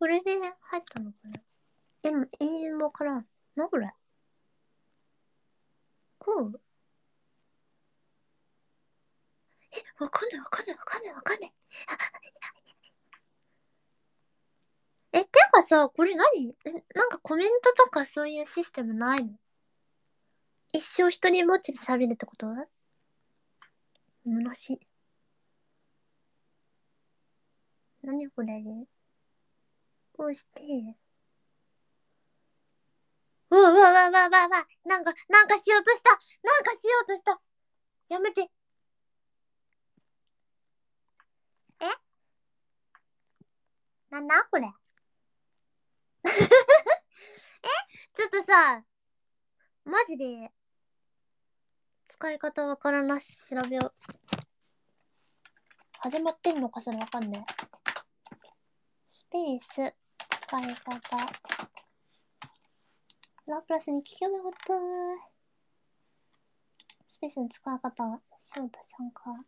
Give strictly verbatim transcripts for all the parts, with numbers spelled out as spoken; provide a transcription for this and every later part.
これで入ったのかな。え、永遠もからん。な、これ。こうえ、わかんないわかんないわかんないわかんない。え、てかさ、これ何え、なんかコメントとかそういうシステムないの？一生一人ぼっちで喋るってこと？むなしい。何これ？こうして。うわうわうわうわうわうわ。なんか、なんかしようとした。なんかしようとした。やめて。えなんだこれ。えちょっとさ、マジで、使い方わからなし、調べよう。始まってんのかそれわかんねえ。スペース、使い方。ラプラスに聞けばよかった。スペースの使い方。翔太さんか。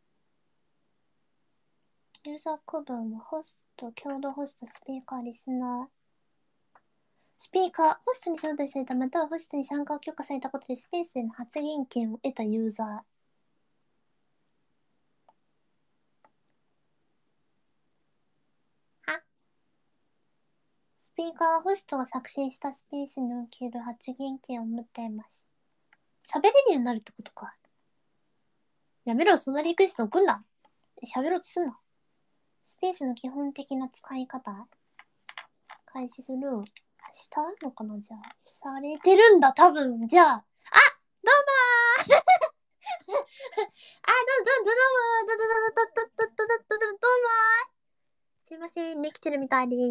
ユーザー区分はホスト、共同ホスト、スピーカー、リスナー。スピーカー、ホストに招待されたまたはホストに参加を許可されたことでスペースでの発言権を得たユーザー。はスピーカーはホストが作成したスペースにおける発言権を持っています。喋れるようになるってことか。やめろ、そんなリクエスト送んな。喋ろうとすんな。スペースの基本的な使い方。開始する。したのかなじゃあ。されてるんだ、多分。じゃあ。あ、どうもーあ、ど、ど、ど、ど、どうもーど、ど、ど、ど、ど、ど、ど、ど、ど、ど、どうもーすいません、できてるみたいです。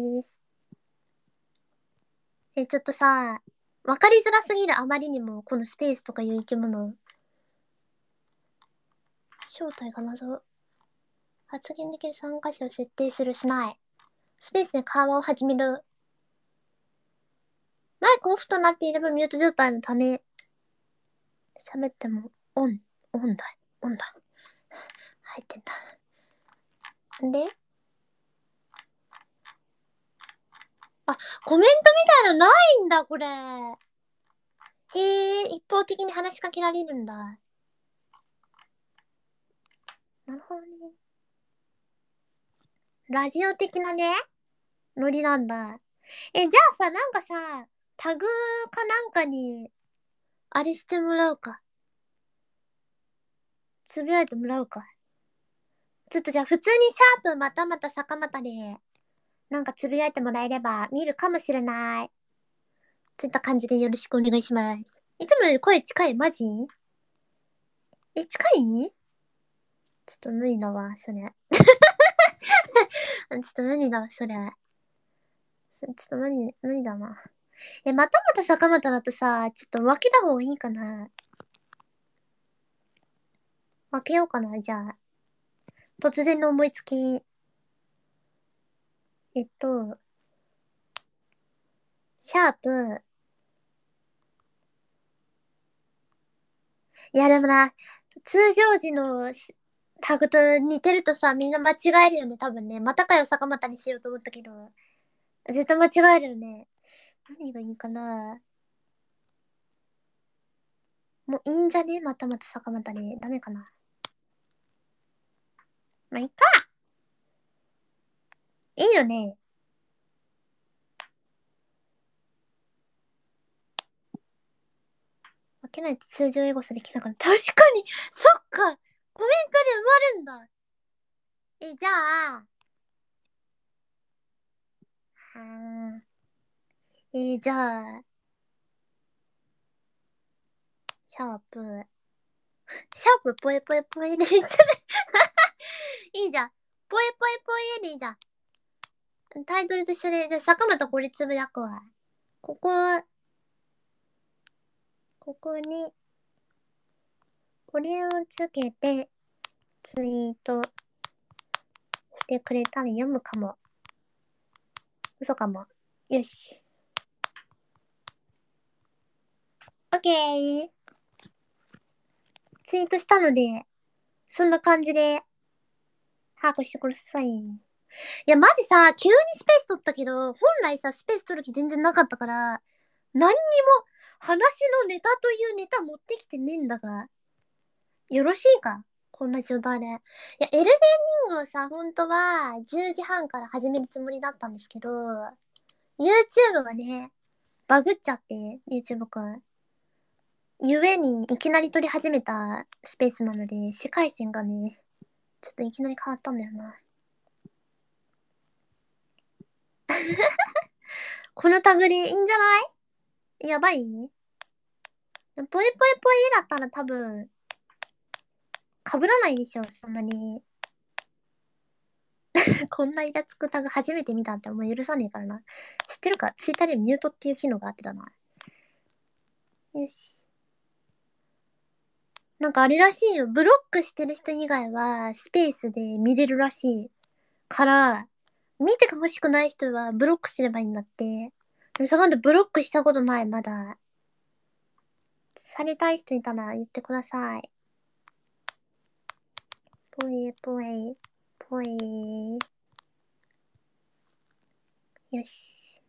え、ちょっとさ、わかりづらすぎるあまりにも、このスペースとかいう生き物。正体が謎。発言できる参加者を設定するしない。スペースで会話を始める。マイクオフとなっていればミュート状態のため、喋ってもオン、オンだ、オンだ。入ってんだ。であ、コメントみたいのないんだ、これ。へえ、一方的に話しかけられるんだ。なるほどね。ラジオ的なね、ノリなんだ。え、じゃあさ、なんかさ、タグかなんかに、あれしてもらうか。つぶやいてもらうか。ちょっとじゃあ普通にシャープまたまた坂またで、なんかつぶやいてもらえれば見るかもしれない。といった感じでよろしくお願いします。いつもより声近いマジえ、近いちょっと無理だわ、それ。ちょっと無理だわ、それ。ちょっと無理、無理だな。え、またまた坂まただとさ、ちょっと分けた方がいいかな。分けようかな、じゃあ。突然の思いつき。えっと、シャープ。いやでもな、通常時のタグと似てるとさ、みんな間違えるよね、多分ね。またかよ、坂本にしようと思ったけど。絶対間違えるよね。何がいいかな。もういいんじゃねまたまた坂本に。ダメかな。まあ、いっか。いいよね。負けないと通常英語さできなかった。確かにそっかコメントで埋まるんだ。え、じゃあ、はーん。えー、じゃあ、シャープ。シャープぽえぽえぽえでいいじゃないいいじゃん。ぽえぽえぽえでいいじゃん。タイトルと一緒で、じゃあ坂本これつぶやくわ。ここ、ここに、これをつけて、ツイートしてくれたら読むかも。嘘かも。よし。オッケー。ツイートしたので、そんな感じで、把握してください。 いや、マジさ、急にスペース取ったけど、本来さ、スペース取る気全然なかったから、何にも話のネタというネタ持ってきてねえんだが、よろしいかこんな状態で。いや、エルデンリングをさ、本当はじゅうじはんから始めるつもりだったんですけど、YouTube がね、バグっちゃって、YouTube くん。ゆえに、いきなり撮り始めたスペースなので、世界線がね、ちょっといきなり変わったんだよな。このタグでいいんじゃないやばいぽいぽいぽいだったら多分、被らないでしょ、そんなに。こんなイラつくタグ初めて見たってお前許さねえからな。知ってるかツイッターでミュートっていう機能があってたな。よし。なんかあれらしいよ。ブロックしてる人以外はスペースで見れるらしい。から、見てほしくない人はブロックすればいいんだって。でもさ、なんでブロックしたことない、まだ。されたい人いたら言ってください。ぽいぽい、ぽい。よし。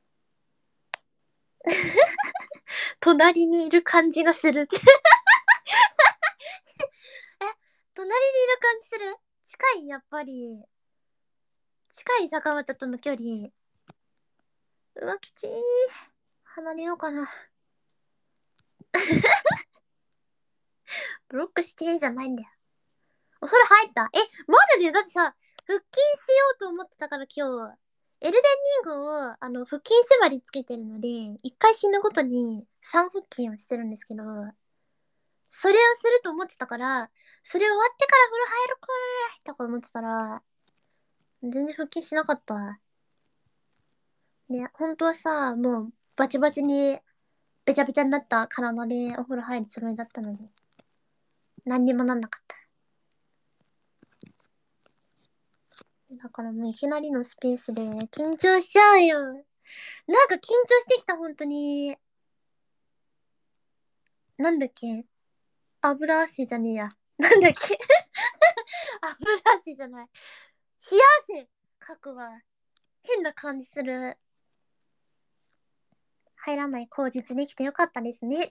隣にいる感じがする。え、隣にいる感じする近い、やっぱり。近い坂本との距離。うわ、きちー。離れようかな。ブロックしてじゃないんだよ。お風呂入ったえ、まだね、だってさ、腹筋しようと思ってたから今日、エルデンリングを、あの、腹筋縛りつけてるので、一回死ぬごとにさん腹筋をしてるんですけど、それをすると思ってたから、それ終わってから風呂入るかーとか思ってたら、全然腹筋しなかった。ね、本当はさ、もうバチバチにべちゃべちゃになった体でお風呂入るつもりだったのに、何にもなんなかった。だからもういきなりのスペースで緊張しちゃうよ。なんか緊張してきた、本当に。なんだっけ油汗じゃねえや。なんだっけ油汗じゃない。冷や汗かくわ。変な感じする。入らない口実できてよかったですね。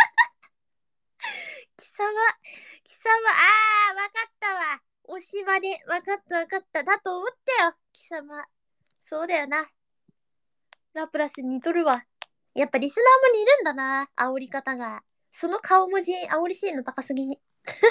貴様、貴様、あー、わかったわ。おしまで、わかったわかった。だと思ったよ、貴様。そうだよな。ラプラス似とるわ。やっぱリスナーも似るんだな、煽り方が。その顔文字、煽り性能高すぎ。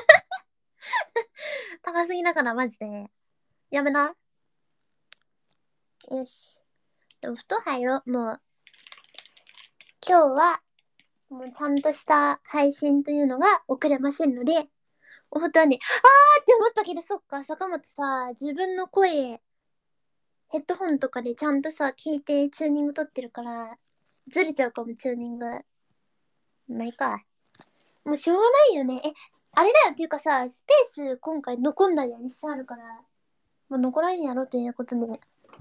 高すぎだから、マジで。やめな。よし。お布団入ろう。もう、今日は、もうちゃんとした配信というのが遅れませんので、お布団に、あーって思ったけど、そっか、坂本さ、自分の声、ヘッドホンとかでちゃんとさ、聞いてチューニング取ってるから、ずれちゃうかも、チューニング。まあ、いいか。もうしょうがないよね。え、あれだよっていうかさ、スペース今回残んないようにしてあるから、もう残らんやろということで、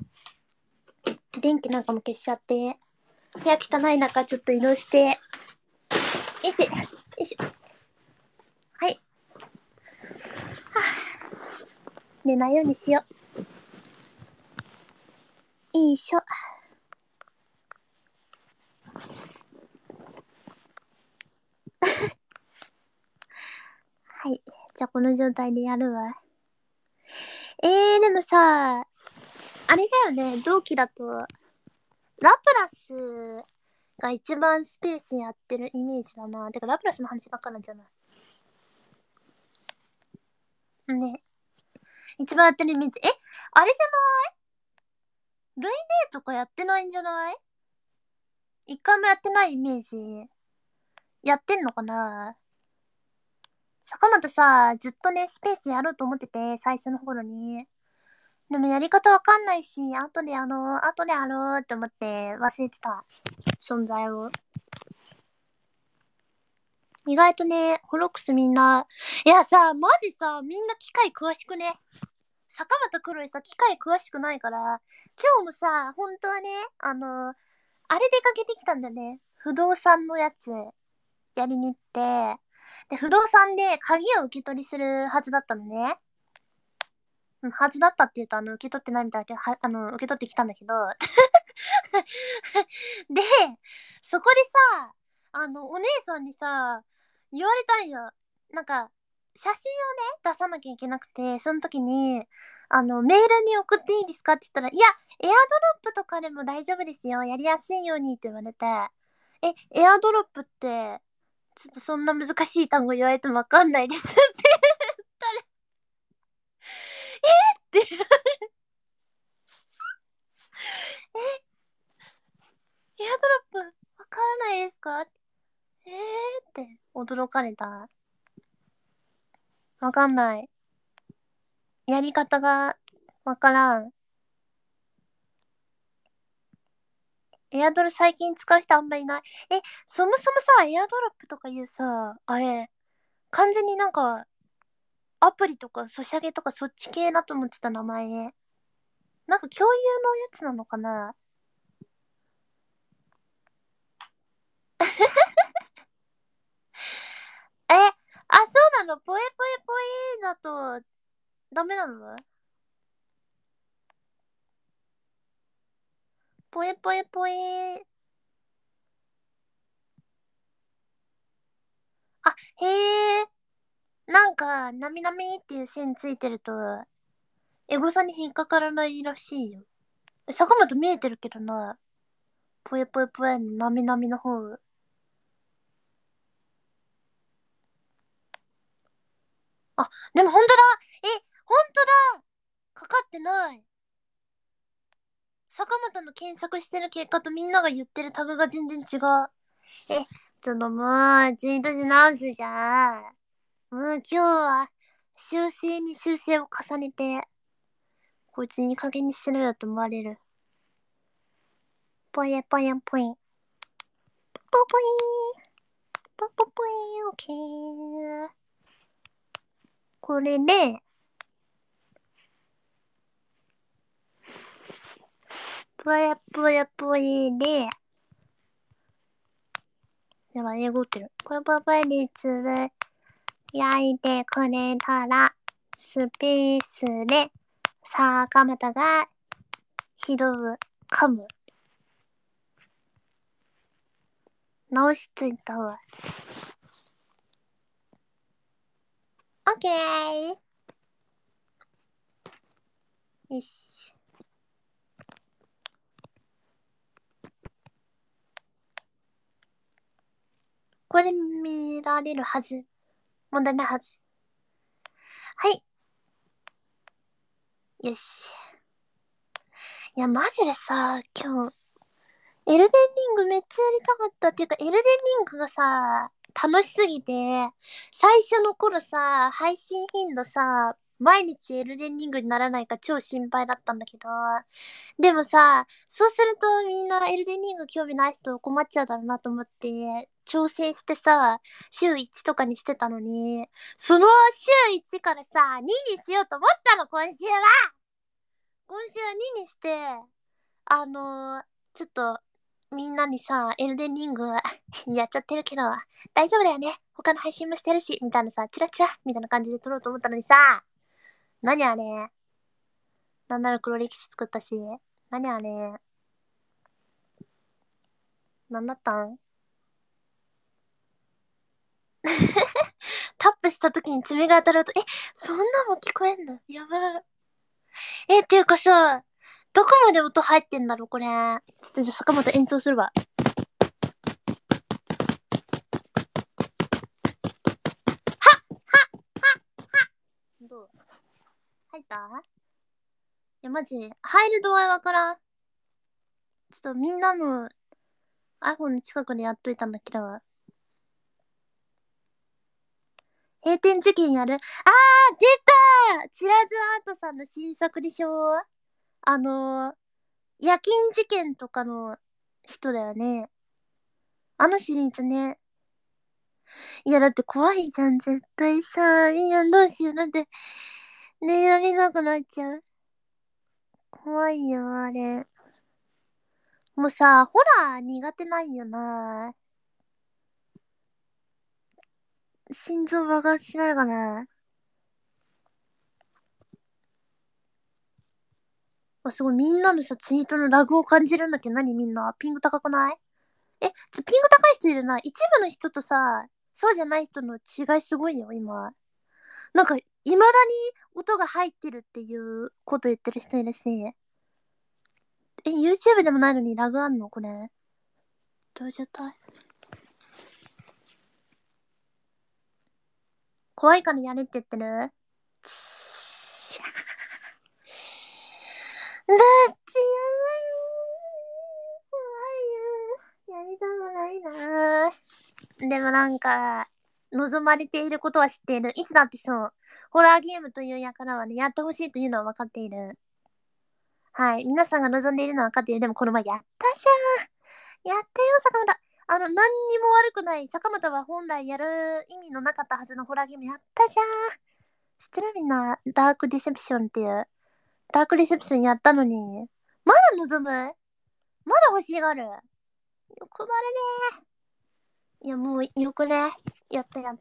電気なんかも消しちゃって、部屋汚い中ちょっと移動して、よいしょ、よいしょ。はい。はぁ寝ないようにしよう。よいしょ。はい。じゃあこの状態でやるわ。えー、でもさ、あれだよね、同期だと、ラプラスが一番スペースやってるイメージだな。てか、ラプラスの話ばっかなんじゃないね。一番やってるイメージ。え、あれじゃないルイデーとかやってないんじゃない一回もやってないイメージ。やってんのかな坂本さ、ずっとね、スペースやろうと思ってて、最初の頃に。でもやり方わかんないし、後でやろう、後でやろうって思って忘れてた。存在を。意外とね、ホロックスみんな、いやさ、マジさ、みんな機械詳しくね。坂本黒いさ、機械詳しくないから、今日もさ、本当はね、あの、あれ出かけてきたんだよね。不動産のやつ、やりに行って、で、不動産で鍵を受け取りするはずだったのね。 うん、はずだったって言うと、あの、受け取ってないみたいだけど、は、あの、受け取ってきたんだけど。で、そこでさ、あの、お姉さんにさ、言われたんよ。なんか、写真をね、出さなきゃいけなくて、その時に、あの、メールに送っていいですかって言ったら、いや、エアドロップとかでも大丈夫ですよ。やりやすいようにって言われて、え、エアドロップって、ちょっとそんな難しい単語言われてもわかんないですって言ったら、えってえ、エアドロップわからないですかえーって驚かれた。わかんない。やり方がわからん。エアドル最近使う人あんまりいない。え、そもそもさ、エアドロップとかいうさ、あれ、完全になんか、アプリとかソシャゲとかそっち系だと思ってた名前。なんか共有のやつなのかな。え、あ、そうなのポエポエポエだと、ダメなのポエポエポエ。あ、へえ。なんか、なみなみっていう線ついてると、エゴサに引っかからないらしいよ。坂本見えてるけどな。ぽえぽえぽえのなみなみの方。あ、でもほんとだ。え、ほんとだ。かかってない。坂本の検索してる結果とみんなが言ってるタグが全然違う。え、ちょっともう、ツイートし直すじゃん。もう今日は、修正に修正を重ねて、こいつに加減にしろよと思われる。ぽえぽえぽえ。ぽぽいー。ぽぽぽいー。オッケー。これで、ぽえぽえぽえで、やばい、英語打ってる。ぽえぽえぽえにつぶ焼いてくれたら、スペースで、坂本が拾うかも。直しついたわ。オッケー。よし。これ見られるはず。問題ないはず。はい。よし。いや、マジでさ、今日、エルデンリングめっちゃやりたかったっていうか、エルデンリングがさ、楽しすぎて、最初の頃さ、配信頻度さ、毎日エルデンリングにならないか超心配だったんだけど、でもさ、そうするとみんなエルデンリング興味ない人困っちゃうだろうなと思って、調整してさ、週いちとかにしてたのに、その週いちからさ、ににしようと思ったの、今週は今週はににして、あのー、ちょっと、みんなにさ、エルデンリングやっちゃってるけど、大丈夫だよね。他の配信もしてるし、みたいなさ、チラチラみたいな感じで撮ろうと思ったのにさ、何あれ。なんなら黒歴史作ったし、何あれ。なんだったんタップした時に爪が当たると、え、そんなも聞こえんのやばい。え、っていうかさ、どこまで音入ってんだろうこれ。ちょっとじゃあ坂本演奏するわ。どう入った？いや、マジ、入る度合いわからん。ちょっとみんなの iPhone の近くでやっといたんだけど。閉店事件やるあー、出たチラズアートさんの新作でしょ？あのー、夜勤事件とかの人だよね。あのシリーズね。いや、だって怖いじゃん、絶対さ。いや、どうしよう。だって、寝られなくなっちゃう。怖いよ、あれ。もうさ、ホラー苦手ないよな。心臓爆発しないかな。 あ、すごい、みんなのさ、ツイートのラグを感じるんだけど、何みんなピング高くない？え、ちょ、ピング高い人いるな。一部の人とさ、そうじゃない人の違いすごいよ、今。なんか、未だに音が入ってるっていうこと言ってる人いるし。え、YouTube でもないのにラグあんのこれ。どういう状態？怖いからやれって言ってる？だってやだよ。怖いよ。やりたくないなぁ。でもなんか、望まれていることは知っている。いつだってそう。ホラーゲームというやからはね、やってほしいというのは分かっている。はい。皆さんが望んでいるのは分かっている。でもこの前やったじゃん。やってよ、坂本。あの、何にも悪くない。坂本は本来やる意味のなかったはずのホラーゲームやったじゃん。知ってるみんな、ダークディセプションっていう。ダークディセプションやったのに、まだ望む？まだ欲しがる？欲張るね。いや、もうよくね。やったやった。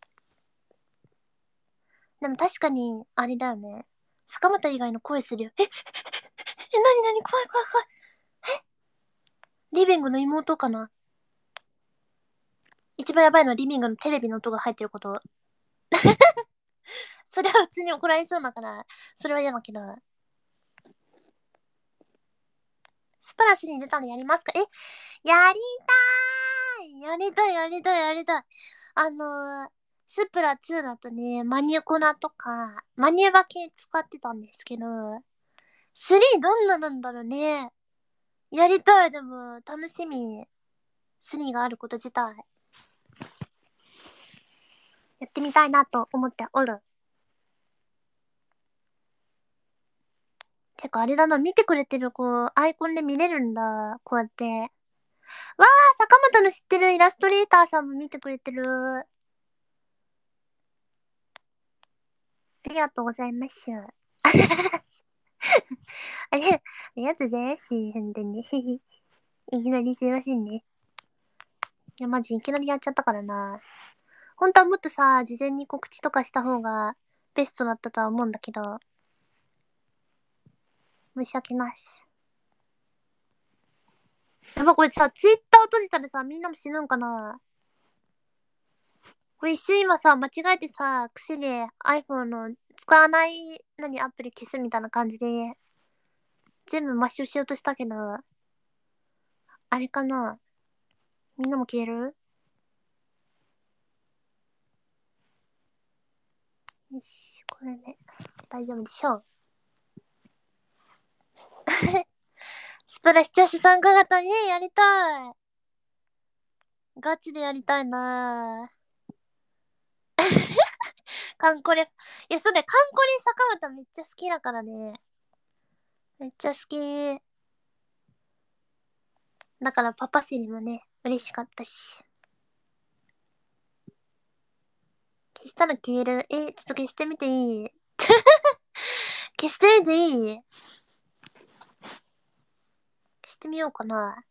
でも確かに、あれだよね。坂本以外の声するよ。え、え、なになに怖い怖い怖い。え、リビングの妹かな？一番やばいのはリビングのテレビの音が入ってること。それは普通に怒られそうだから、それは嫌だけど。スプラスに出たらやりますか？え、やりたーいやりたいやりたいやりたい。あのー、スプラツーだとね、マニュコナとか、マニュバ系使ってたんですけど、スリーどんななんだろうね。やりたい、でも、楽しみ。スリーがあること自体。やってみたいなと思っておる。てか、あれだな、見てくれてる子、アイコンで見れるんだ。こうやって。わー、坂本の知ってるイラストレーターさんも見てくれてる。ありがとうございます。あれ、ありがとうございます。本当に。いきなりすいませんね。いや、マジいきなりやっちゃったからな。本当はもっとさ、事前に告知とかした方がベストだったとは思うんだけど、申し訳ないし。やっぱこれさ、ツイッターを閉じたらさ、みんなも死ぬんかな？これ一瞬今さ、間違えてさ、癖で iPhone の使わない、何、アプリ消すみたいな感じで、全部抹消しようとしたけど、あれかな？みんなも消える？よし、これで、大丈夫でしょう。スプラ視聴者参加型ね、やりたい。ガチでやりたいなぁ。カンコレ、いや、そうだよ、カンコレ坂本めっちゃ好きだからね。めっちゃ好き。だからパパセリもね、嬉しかったし。消したら消える。え、ちょっと消してみていい？消してみていい？消してみようかな。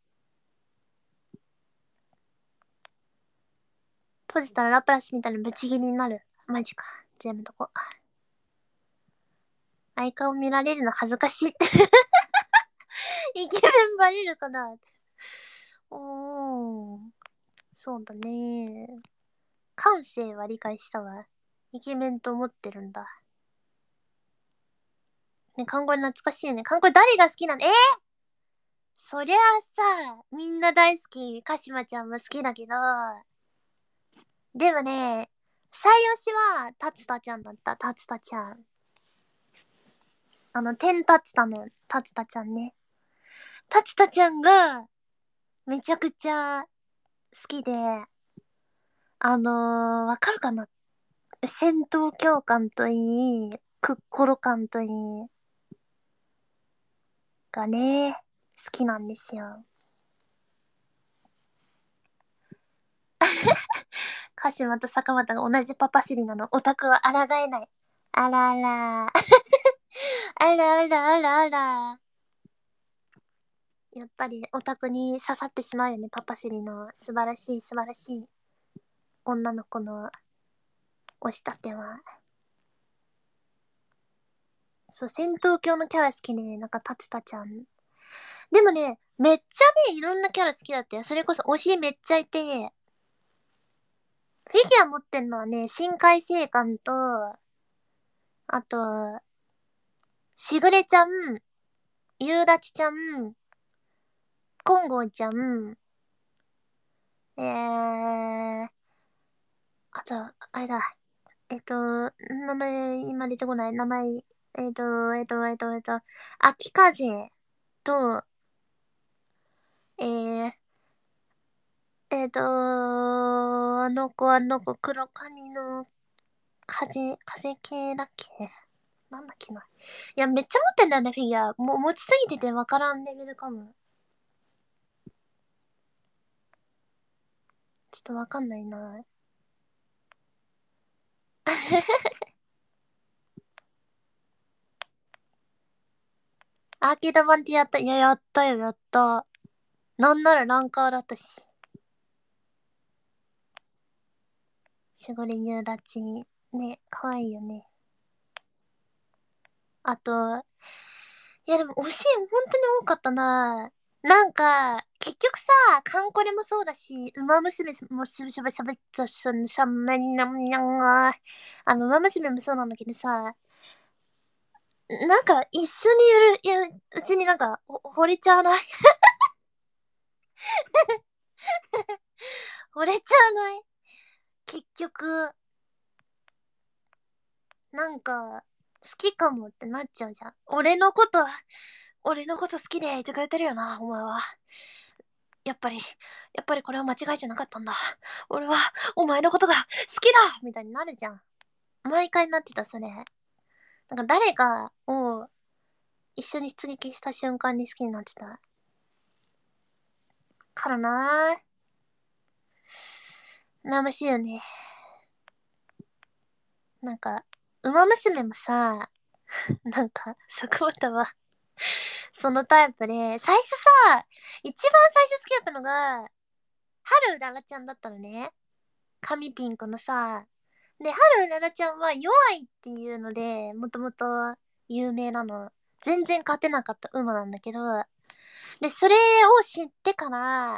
閉じたらラプラスみたいなブチギリになる。マジか。全部とこ。アイカを見られるの恥ずかしい。イケメンバレるかな？おー。そうだね。感性は理解したわ。イケメンと思ってるんだ。ね、看護懐かしいね。看護誰が好きなの？えー、そりゃあさ、みんな大好き。鹿島ちゃんも好きだけど、でもね、最推しは、達田ちゃんだった。達田ちゃん。あの、天達田の達田ちゃんね。達田ちゃんが、めちゃくちゃ好きで、あのー、わかるかな？戦闘教官といい、クッコロ感といい、がね、好きなんですよ。鹿島と坂本が同じパパシリなの。オタクは抗えない。あらあら。あらあらあらあら。やっぱりオタクに刺さってしまうよね。パパシリの素晴らしい素晴らしい女の子の押し立ては。 そう、戦闘狂のキャラ好きね。なんか、タツタちゃん。でもね、めっちゃね、いろんなキャラ好きだったよ。それこそ推しめっちゃいて、フィギュア持ってんのはね、新海誠館と、あと、しぐれちゃん、ゆうだちちゃん、金剛ちゃん、えー、あと、あれだ。えっと、名前、今出てこない。名前、えっと、えっと、えっと、えっと、秋風と、えー、えっと、あの子、あの子、黒髪の風、風系だっけなんだっけな。いや、めっちゃ持ってんだよね、フィギュア。もう持ちすぎててわからんレベルかも。ちょっとわかんないな。アーケード版ってやった。いや、やったよ、やった。なんならランカーだったし。しごれ夕立。ね、かわいいよね。あと、いやでも惜しい、本当に多かったな。なんか、結局さ、カンコレもそうだし、ウマ娘もしゃべしゃべしゃべったしゃんしゃんめんにゃんにゃんが、あの、ウマ娘もそうなんだけどさ、なんか一緒にいる、いや、うちになんか、ほ惚れちゃわない惚れちゃわない結局、なんか、好きかもってなっちゃうじゃん。俺のこと、俺のこと好きで言ってくれてるよな、お前は。やっぱり、やっぱりこれは間違いじゃなかったんだ。俺は、お前のことが好きだみたいになるじゃん。毎回なってた、それ。なんか誰かを一緒に出撃した瞬間に好きになってた。からなぁ。悩ましいよね。なんか、ウマ娘もさ、なんか、そこまたは、そのタイプで、最初さ、一番最初好きだったのが、春うららちゃんだったのね。髪ピンクのさ。で、春うららちゃんは弱いっていうので、もともと有名なの。全然勝てなかった馬なんだけど、で、それを知ってから、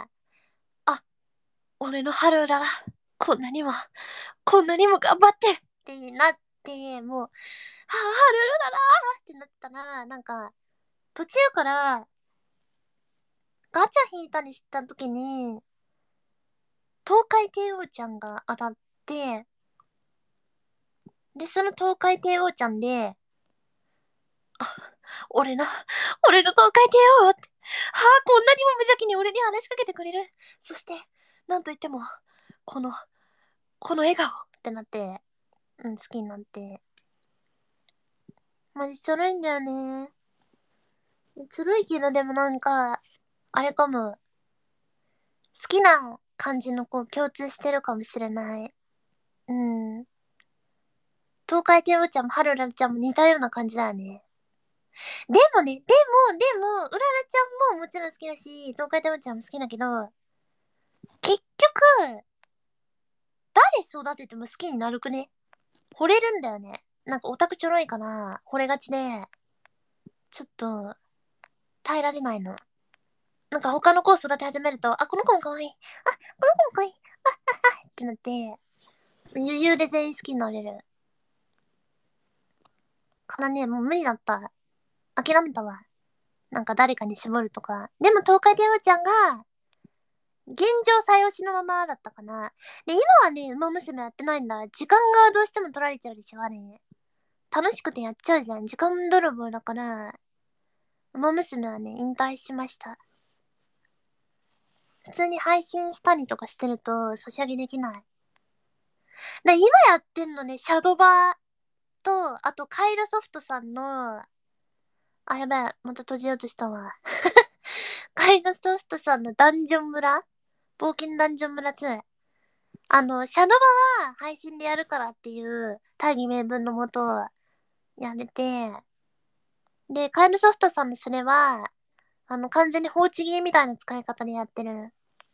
あ、俺の春うらら、こんなにも、こんなにも頑張ってってなって、もう、はあ、春うららってなったら、なんか、途中からガチャ引いたりした時に、東海帝王ちゃんが当たって、で、その東海帝王ちゃんで、俺の、俺の東海帝王って、はあ、こんなにも無邪気に俺に話しかけてくれる。そして、なんといっても、この、この笑顔ってなって、うん、好きになって。マジちょろいんだよね。ちょろいけど、でもなんか、あれかも。好きな感じの子共通してるかもしれない。うん。東海帝王ちゃんも春らちゃんも似たような感じだよね。でもね、でも、でも、うららちゃんももちろん好きだし、東海帝王ちゃんも好きだけど、結局、誰育てても好きになるくね。惚れるんだよね。なんかオタクちょろいかな。惚れがちで、ちょっと、耐えられないの。なんか他の子を育て始めると、あ、この子も可愛い。あ、この子も可愛い。あ、あ、あってなって、余裕で全員好きになれる。からね、もう無理だった。諦めたわ。なんか誰かに絞るとか。でも東海帝王ちゃんが、現状最推しのままだったかな。で、今はね、馬娘やってないんだ。時間がどうしても取られちゃうでしょ、あれ。楽しくてやっちゃうじゃん。時間泥棒だから、馬娘はね、引退しました。普通に配信したりとかしてると、ソシャゲできない。で、今やってんのね、シャドバーと、あと、カイルソフトさんの、あ、やべえ、また閉じようとしたわ。カイルソフトさんのダンジョン村冒険ダンジョン村ツー。あの、シャドバは配信でやるからっていう大義名分のもとやれて、で、カイルソフトさんのそれは、あの、完全に放置ゲーみたいな使い方でやってる。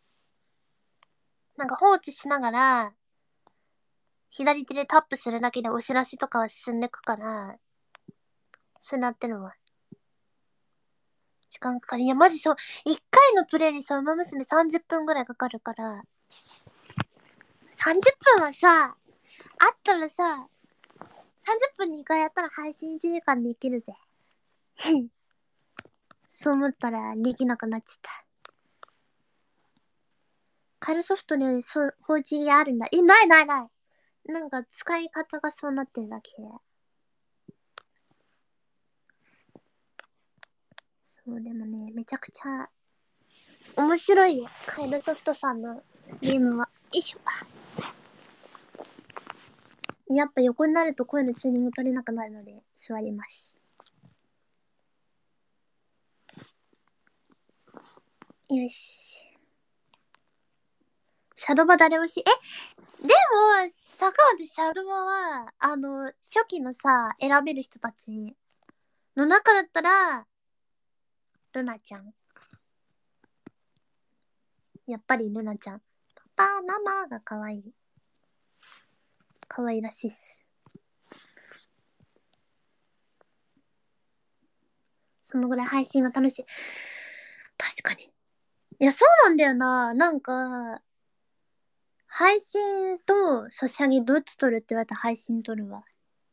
なんか放置しながら、左手でタップするだけでお知らせとかは進んでくから、 そうなってるわ。時間かかる。いや、マジそう。いっかいのプレイにさ、ウマ娘さんじゅっぷんぐらいかかるから、さんじゅっぷんはさ、あったらさ、さんじゅっぷんにいっかいやったら配信いちじかんできるぜ。そう思ったらできなくなっちゃった。カエルソフトでそう、放置あるんだ。え、ないないない。なんか使い方がそうなってるだけ。そう、でもね、めちゃくちゃ面白いよ。カエルソフトさんのゲームは。よいしょ。やっぱ横になると声のチューニング取れなくなるので座ります。よし。シャドバ誰推し？え、でも、坂本シャドバは、あの、初期のさ、選べる人たちの中だったら、ルナちゃん。やっぱりルナちゃん。パパ、ママが可愛い。可愛らしいっす。そのぐらい配信が楽しい。確かに。いや、そうなんだよな。なんか、配信とソシャゲどっち撮るって言われたら配信撮るわ。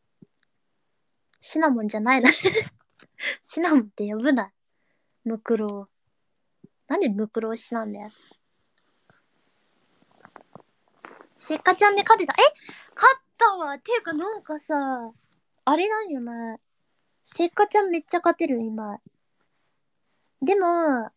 シナモンじゃないな。シナモンって呼ぶな。ムクロウ。なんでムクロウシなんだよ。せっかちゃんで勝てた。え、勝ったわ。っていうかなんかさ、あれなんよな。せっかちゃんめっちゃ勝てる、今。でも、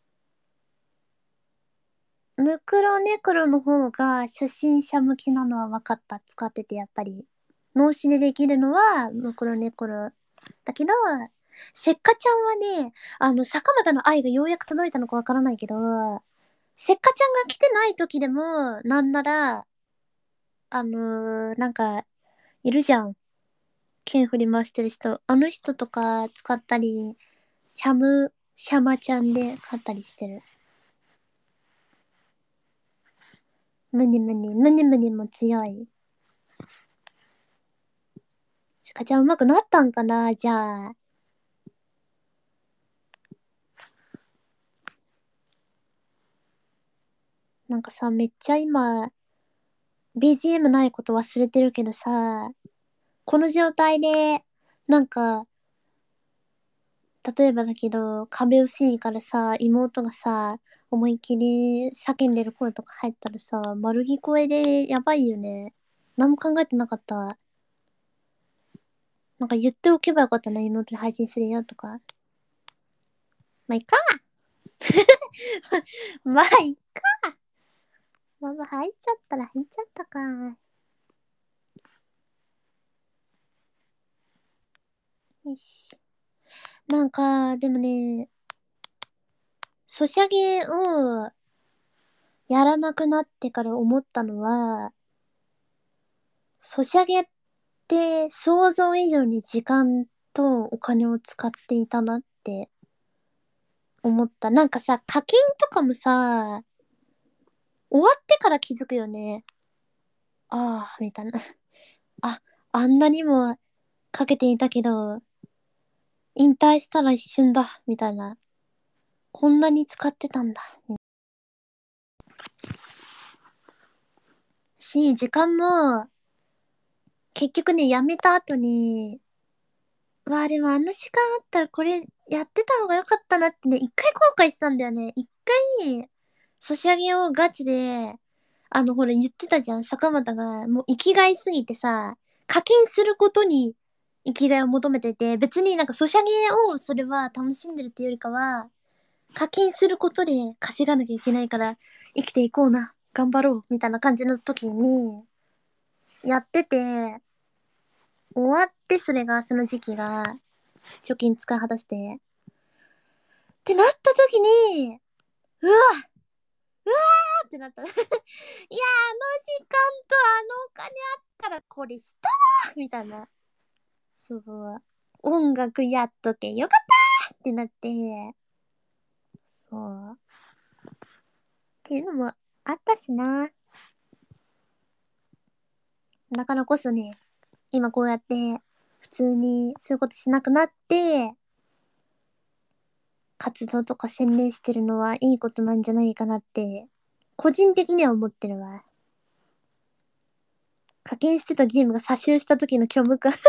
ムクロネクロの方が初心者向きなのは分かった。使っててやっぱり。脳死でできるのはムクロネクロ。だけど、せっかちゃんはね、あの、坂本の愛がようやく届いたのかわからないけど、せっかちゃんが来てない時でも、なんなら、あのー、なんか、いるじゃん。剣振り回してる人。あの人とか使ったり、シャム、シャマちゃんで買ったりしてる。ムニムニ、ムニムニも強い。せっかちゃん上手くなったんかなじゃあ。なんかさ、めっちゃ今、ビージーエム ないこと忘れてるけどさ、この状態で、なんか、例えばだけど、壁薄いからさ、妹がさ、思いっきり叫んでる声とか入ったらさ、丸聞こえでやばいよね。何も考えてなかった。なんか言っておけばよかったな、妹に配信するよとか。まあ、いっかまあ、いっかママ入っちゃったら入っちゃったか。よし。なんか、でもね、ソシャゲをやらなくなってから思ったのは、ソシャゲって想像以上に時間とお金を使っていたなって思った。なんかさ、課金とかもさ、終わってから気づくよね。ああ、みたいな。あ、あんなにもかけていたけど、引退したら一瞬だ、みたいな。こんなに使ってたんだ。し、時間も、結局ね、やめた後に、うわあ、でもあの時間あったらこれやってた方が良かったなってね、一回後悔したんだよね。一回、ソシャゲをガチで、あの、ほら言ってたじゃん。坂本が、もう生きがいすぎてさ、課金することに生きがいを求めてて、別になんかソシャゲをそれは楽しんでるっていうよりかは、課金することで稼がなきゃいけないから生きていこうな、頑張ろう、みたいな感じの時に、やってて、終わってそれが、その時期が、貯金使い果たして、ってなった時に、うわうわーってなった。いやー、あの時間とあのお金あったらこれしたわーみたいな。そう。音楽やっとけよかったーってなって、そう。っていうのもあったしな。だからこそね、今こうやって、 普通にそういうことしなくなって、活動とか専念してるのはいいことなんじゃないかなって、個人的には思ってるわ。課金してたゲームが詐集した時の虚無感。詐集、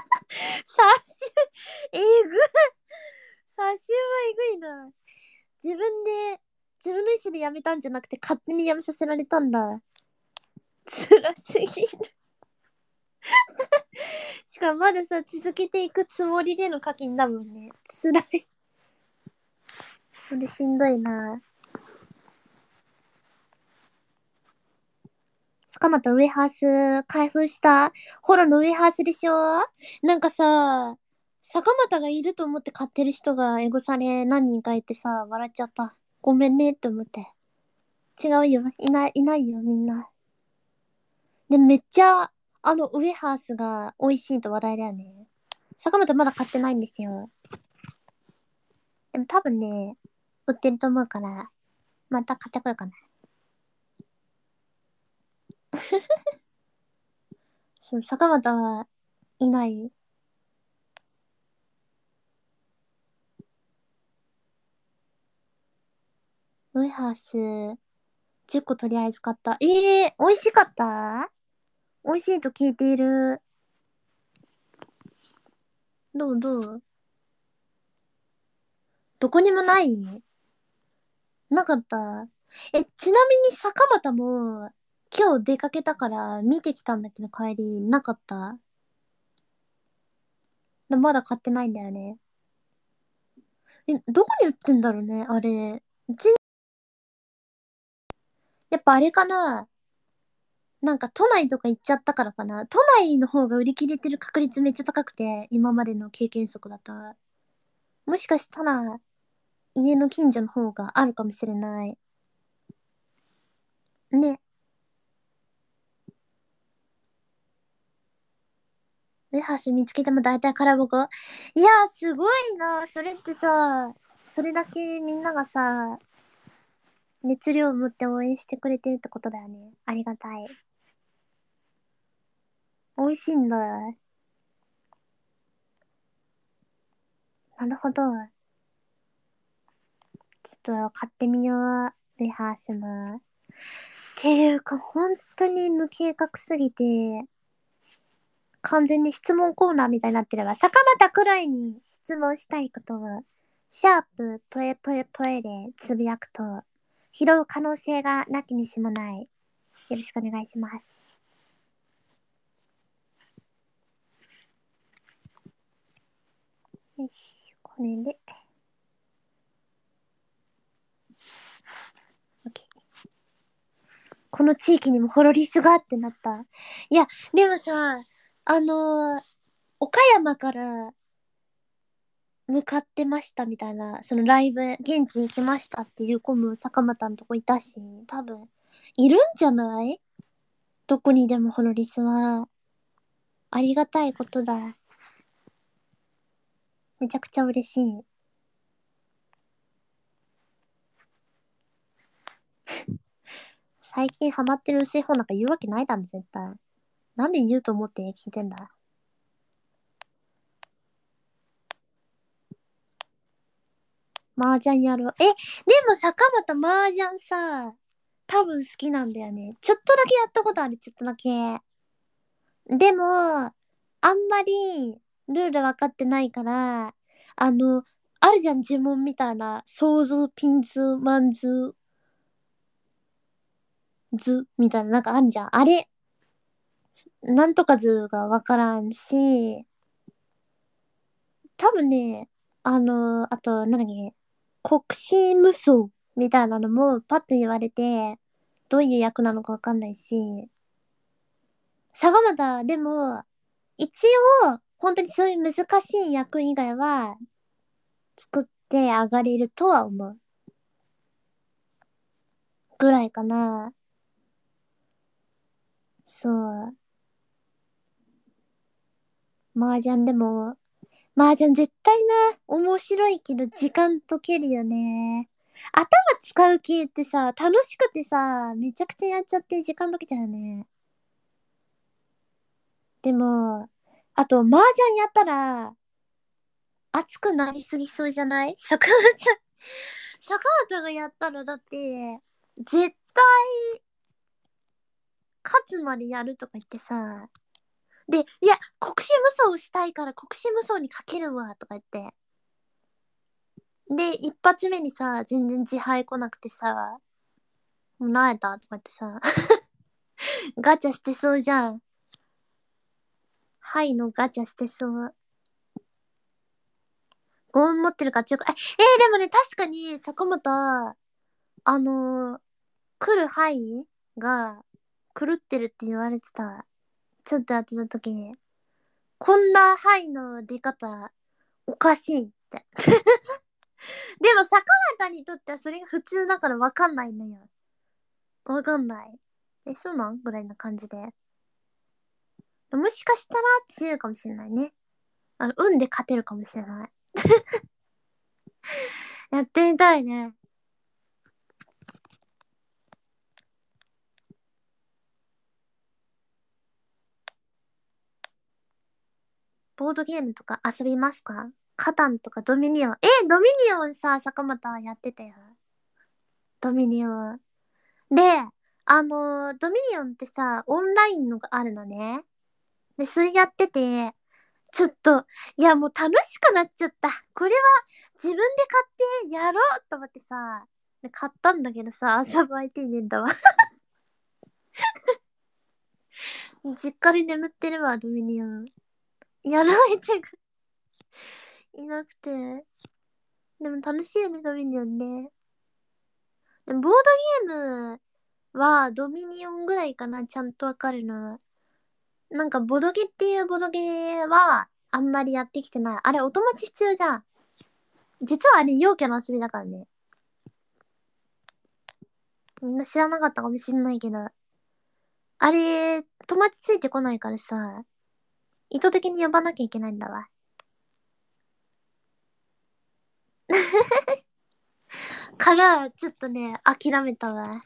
えぐい。詐集はえぐいな。自分で、自分の意思でやめたんじゃなくて勝手にやめさせられたんだ。辛すぎる。しかもまださ、続けていくつもりでの課金だもんね。辛い。それしんどいな。坂本ウエハース開封した。ホロのウエハースでしょ。なんかさ、坂本がいると思って買ってる人がエゴサレ何人かいてさ、笑っちゃった。ごめんねって思って。違うよ。いない、いないよ、みんな。で、めっちゃ、あの、ウエハースが美味しいと話題だよね。坂本まだ買ってないんですよ。でも多分ね、売ってると思うから、また買ってこようかな。そう、坂本はいない。ウエハース、じゅっことりあえず買った。ええー、美味しかった？美味しいと聞いている。どうどう？どこにもない？なかった。え、ちなみに坂本も、今日出かけたから見てきたんだけど帰り、なかった？でまだ買ってないんだよね。え、どこに売ってんだろうね、あれ。ちやっぱあれかな？なんか都内とか行っちゃったからかな。都内の方が売り切れてる確率めっちゃ高くて、今までの経験則だと。もしかしたら、家の近所の方があるかもしれない。ね。ウェハース見つけても大体空箱。いやー、すごいな。それってさ、それだけみんながさ、熱量を持って応援してくれてるってことだよね。ありがたい。美味しいんだ。なるほど。ちょっと買ってみよう。ウェハースも。っていうか、本当に無計画すぎて、完全に質問コーナーみたいになってれば、坂本くらいに質問したいことを、シャープ、ぽえぽえぽえでつぶやくと、拾う可能性がなきにしもない。よろしくお願いします。よし、これで。OK。この地域にもホロリスがってなった。いや、でもさ、あのー、岡山から向かってましたみたいな、そのライブ、現地行きましたっていう子も坂本のとこいたし、多分、いるんじゃない？どこにでもホロリスは。ありがたいことだ。めちゃくちゃ嬉しい。最近ハマってる薄い方なんか言うわけないだろ、絶対。なんで言うと思って聞いてんだ。麻雀やろう。え、でも坂本麻雀さ、多分好きなんだよね。ちょっとだけやったことある、ちょっとだけ。でも、あんまりルール分かってないから、あの、あるじゃん、呪文みたいな、ソーズ、ピンズ、マンズ、ズ、みたいな、なんかあんじゃん。あれ、なんとか図が分からんし、多分ね、あの、あと、なんだっけ、国士無双みたいなのもパッと言われて、どういう役なのかわかんないし、相俣でも、一応、本当にそういう難しい役以外は、作ってあがれるとは思う。ぐらいかな。そう。麻雀でも、麻雀絶対な、面白いけど時間解けるよね。頭使う系ってさ、楽しくてさ、めちゃくちゃやっちゃって時間解けちゃうよね。でも、 あと、麻雀やったら、熱くなりすぎそうじゃない？坂本ちゃん、坂本がやったらだって、絶対、勝つまでやるとか言ってさ、で、いや、国士無双したいから国士無双にかけるわ、とか言って。で、一発目にさ、全然自敗来なくてさ、もうなえたとか言ってさ、ガチャしてそうじゃん。はいのガチャしてそう。ゴーン持ってるから強く、え、えー、でもね、確かに、坂本、あのー、来る範囲が狂ってるって言われてた。ちょっとやってた時に、こんな範囲の出方、おかしいって。でも、坂本にとってはそれが普通だからわかんないのよ。わかんない。え、そうなんぐらいな感じで。もしかしたら強いかもしれないね。あの、運で勝てるかもしれない。やってみたいね。ボードゲームとか遊びますか？カタンとかドミニオン。え、ドミニオンさ、坂本やってたよ。ドミニオン。で、あのードミニオンってさ、オンラインのがあるのね。で、それやってて、ちょっと、いや、もう楽しくなっちゃった。これは自分で買ってやろうと思ってさ、で買ったんだけどさ、遊ぶ相手いねえんだわ。実家で眠ってるわ、ドミニオン。やられてがいなくて。でも楽しいよね、ドミニオンね。でもボードゲームはドミニオンぐらいかな、ちゃんとわかるの。なんかボドゲっていうボドゲはあんまりやってきてない。あれ、お友達必要じゃん。実はあれ、陽キャの遊びだからね。みんな知らなかったかもしんないけど。あれ、友達ついてこないからさ、意図的に呼ばなきゃいけないんだわ。から、ちょっとね、諦めたわ。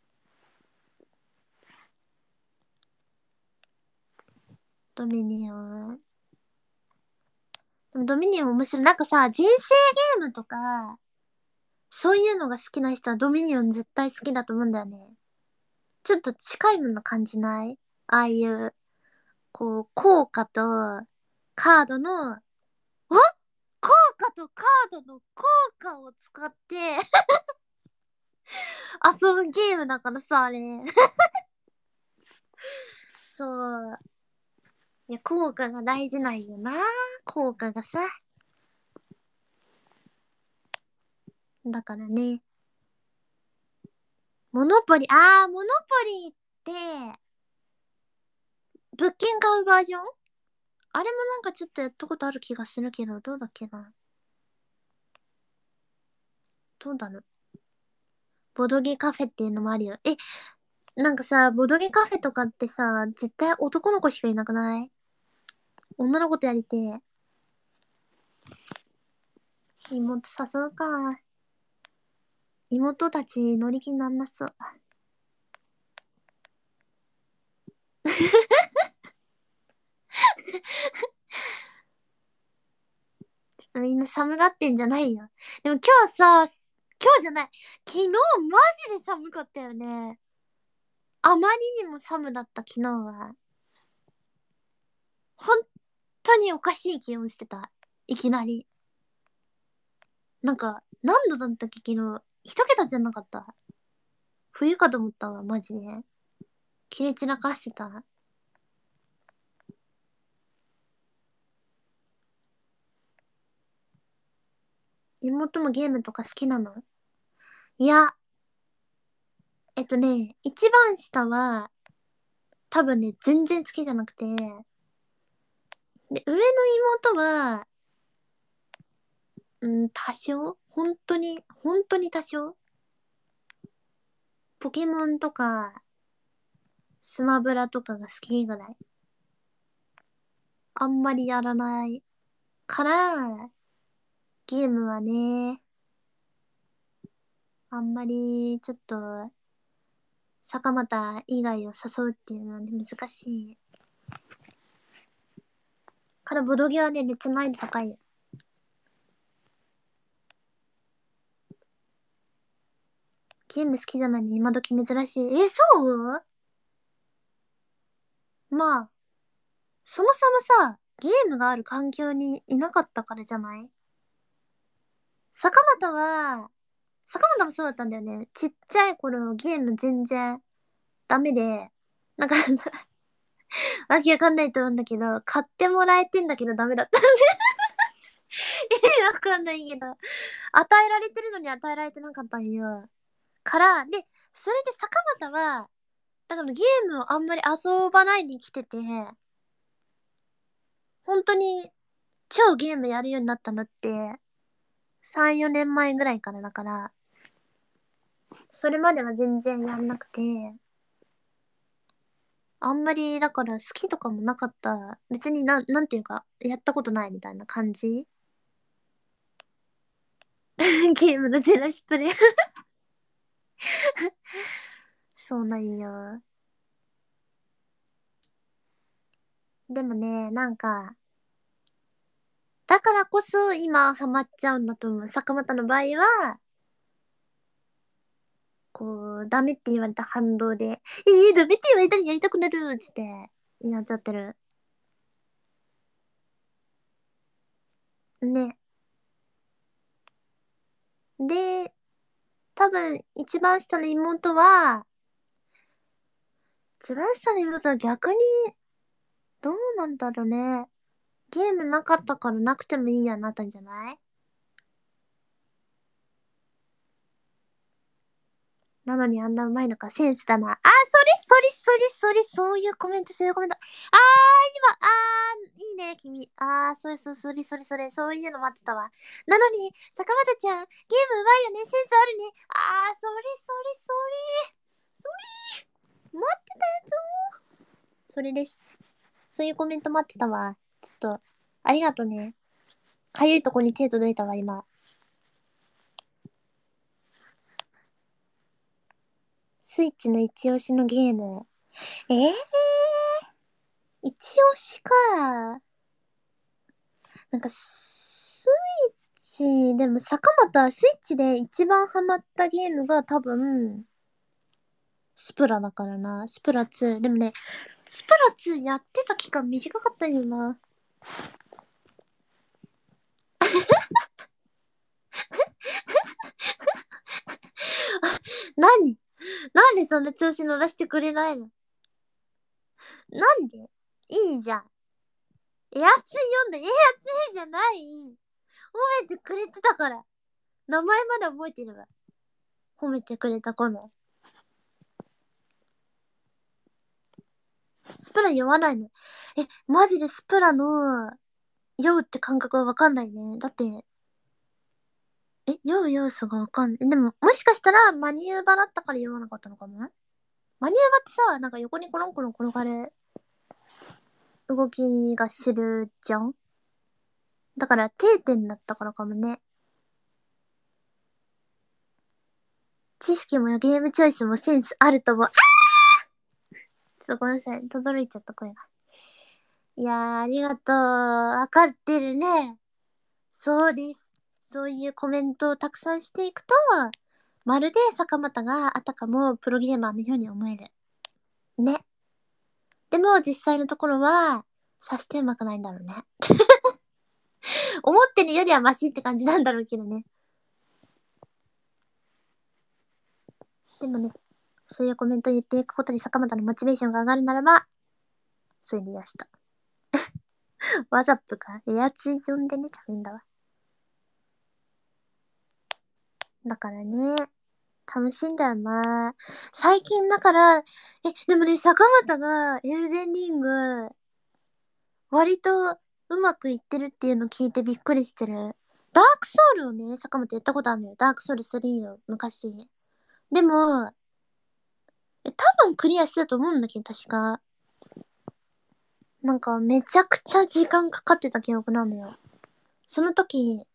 ドミニオン。でもドミニオン面白い。なんかさ、人生ゲームとか、そういうのが好きな人はドミニオン絶対好きだと思うんだよね。ちょっと近いもの感じない？ああいう、こう、効果とカードの、あ、効果とカードの効果を使って遊ぶゲームだからさ、あれ。そう。いや、効果が大事なんよな。効果がさ。だからね。モノポリ、あー、モノポリって、物件買うバージョン？あれもなんかちょっとやったことある気がするけど、どうだっけな。どうだろう。ボドゲカフェっていうのもあるよ。え、なんかさ、ボドゲカフェとかってさ、絶対男の子しかいなくない？女の子とやりてえ。妹誘うか。妹たち乗り気になんなそう。ちょっとみんな寒がってんじゃないよ。でも今日さ、今日じゃない。昨日マジで寒かったよね。あまりにも寒だった昨日は。本当におかしい気温してた。いきなり。なんか、何度だったっけ昨日。一桁じゃなかった。冬かと思ったわ、マジで。切れ散らかしてた。妹もゲームとか好きなの？いや、えっとね、一番下は、多分ね、全然好きじゃなくて、で、上の妹は、うん、多少本当に、本当に多少ポケモンとか、スマブラとかが好きぐらい。あんまりやらないから、ゲームはね、あんまり、ちょっと、坂本以外を誘うっていうのは難しい。 からボドゲはね、めっちゃ難易度高いよ。ゲーム好きじゃないの今時珍しい。え、そうまあ、そもそもさ、ゲームがある環境にいなかったからじゃない？坂本は、坂本もそうだったんだよね。ちっちゃい頃ゲーム全然ダメで、なんかわけわかんないと思うんだけど、買ってもらえてんだけどダメだったんで。意味わかんないけど、与えられてるのに与えられてなかったんよ。から、で、それで坂本は、だからゲームをあんまり遊ばないに来てて、本当に超ゲームやるようになったのって、さん、よねんまえぐらいからだから、それまでは全然やんなくて、あんまりだから好きとかもなかった。別になん、なんていうか、やったことないみたいな感じ。ゲームのジェラシプレイ。そうなんよ。でもね、なんか、だからこそ今ハマっちゃうんだと思う。坂本の場合は、こう、ダメって言われた反動で、えー、ダメって言われたらやりたくなるっつって、やっちゃってる。ね。で、多分、一番下の妹は、一番下の妹は逆に、どうなんだろうね。ゲームなかったからなくてもいいやなったんじゃない？なのにあんなうまいのか、センスだな。あー、それそれそれそれ、そういうコメント、そういうコメント。あー、今、あー、いいね、君。あー、それそれそれそれそれ、そういうの待ってたわ。なのに、坂本ちゃん、ゲームうまいよね、センスあるね。あー、それそれそれ、それ、待ってたやつ。それです。そういうコメント待ってたわ。ちょっと、ありがとね。かゆいとこに手届いたわ、今。スイッチの一押しのゲーム。えー、一押しか。なんか、スイッチ、でも坂本はスイッチで一番ハマったゲームが多分、スプラだからな。スプラツー。でもね、スプラツーやってた期間短かったんよな。何なんでそんな調子乗らせてくれないの？なんで？いいじゃん。エアツイ読んだ。エアツイじゃない。褒めてくれてたから。名前まで覚えてるわ。褒めてくれた子の。スプラ酔わないの？え、マジでスプラの酔うって感覚はわかんないね。だって、え、酔う要素がわかんない。でも、もしかしたらマニューバだったから酔わなかったのかも。マニューバってさ、なんか横にコロンコロン転がる動きが知るじゃん。だから定点だったからかもね。知識もゲームチョイスもセンスあると思う。あちょっとごめんなさい。轟いちゃった声が。いやー、ありがとう。わかってるね。そうです。そういうコメントをたくさんしていくと、まるで坂本があたかもプロゲーマーのように思える。ね。でも実際のところは、さしてうまくないんだろうね。思ってるよりはマシって感じなんだろうけどね。でもね、そういうコメントを言っていくことで坂本のモチベーションが上がるならば、それでよした。ワザップか。エアツイ呼んでね、ためんだわ。だからね、楽しいんだよな。最近だから、え、でもね、坂本がエルデンリング、割とうまくいってるっていうのを聞いてびっくりしてる。ダークソウルをね、坂本やったことあるのよ。ダークソウルスリーを昔。でも、え多分クリアしてたと思うんだけど、確か。なんかめちゃくちゃ時間かかってた記憶なのよ。その時、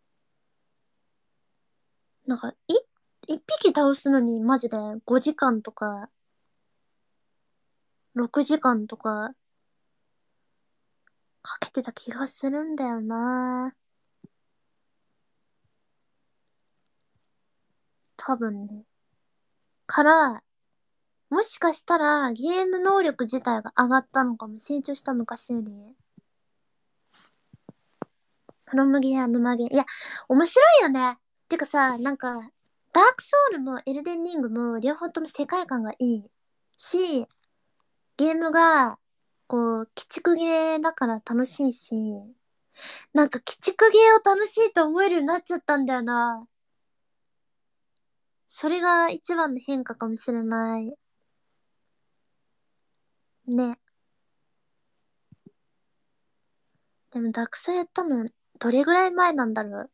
なんか、い、一匹倒すのにマジでごじかんとか、ろくじかんとかかけてた気がするんだよな。多分ね。から、もしかしたらゲーム能力自体が上がったのかも。成長した昔より。プロムゲーや沼ゲー。いや、面白いよね。てかさ、なんか、ダークソウルもエルデンリングも両方とも世界観がいいし、ゲームが、こう、鬼畜ゲーだから楽しいし、なんか鬼畜ゲーを楽しいと思えるようになっちゃったんだよな。それが一番の変化かもしれない。ね。でもダークソウルやったの、どれぐらい前なんだろう。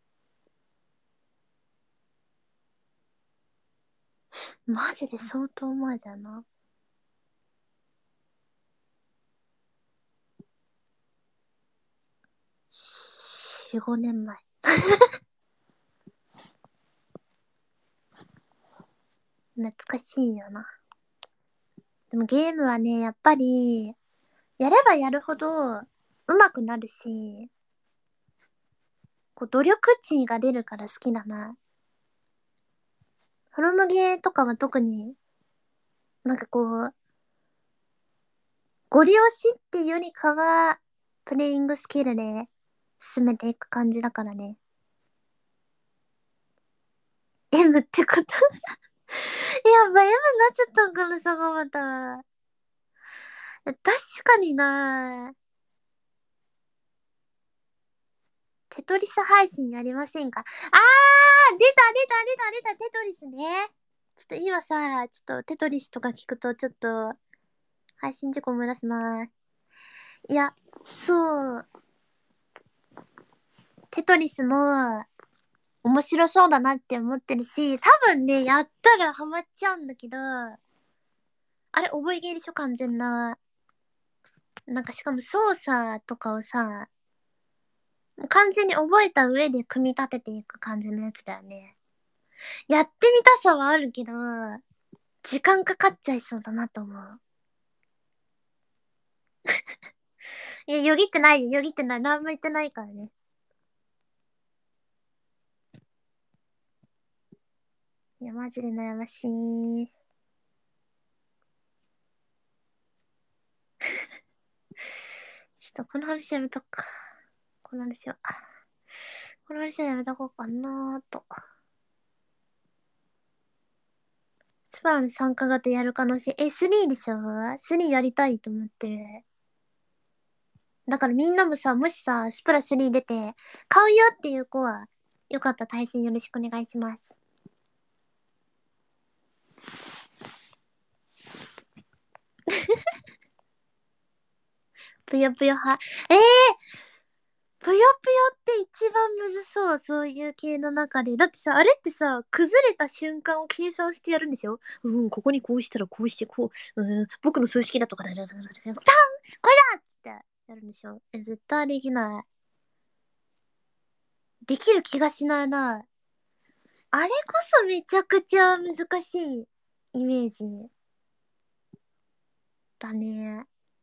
マジで相当前だよな。よん、ごねんまえ。懐かしいよな。でもゲームはね、やっぱり、やればやるほど上手くなるし、こう努力値が出るから好きだな。フロムゲーとかは特に、なんかこう、ご利用しっていうよりかは、プレイングスキルで進めていく感じだからね。M ってことやっぱ M になっちゃったんかな、さがまた。確かにな。テトリス配信やりませんか？あー出た出た出た出たテトリスね。ちょっと今さ、ちょっとテトリスとか聞くとちょっと配信事故思い出すな。いや、そう。テトリスも面白そうだなって思ってるし、多分ね、やったらハマっちゃうんだけど、あれ覚えゲーでしょ完全な。なんかしかも操作とかをさ、完全に覚えた上で組み立てていく感じのやつだよね。やってみたさはあるけど、時間かかっちゃいそうだなと思う。いや、よぎってないよ、よぎってない。何も言ってないからね。いや、マジで悩ましい。ちょっとこの話やめとくか。この話は。この話はやめとこうかなーと。スパロに参加型やる可能性。え、スリーでしょ？ スリー やりたいと思ってる。だからみんなもさ、もしさ、スプラスリー出て、買うよっていう子は、よかったら対戦よろしくお願いします。ぷよぷよ派。えー、ぷよぷよって一番むずそう、そういう系の中で。だってさ、あれってさ、崩れた瞬間を計算してやるんでしょ？うん、ここにこうしたらこうしてこう、うん、僕の数式だとかだ、だ、だ、だ、だ、タンこれだっつってやるんでしょ？え、絶対できない。できる気がしないな。あれこそめちゃくちゃ難しいイメージだね。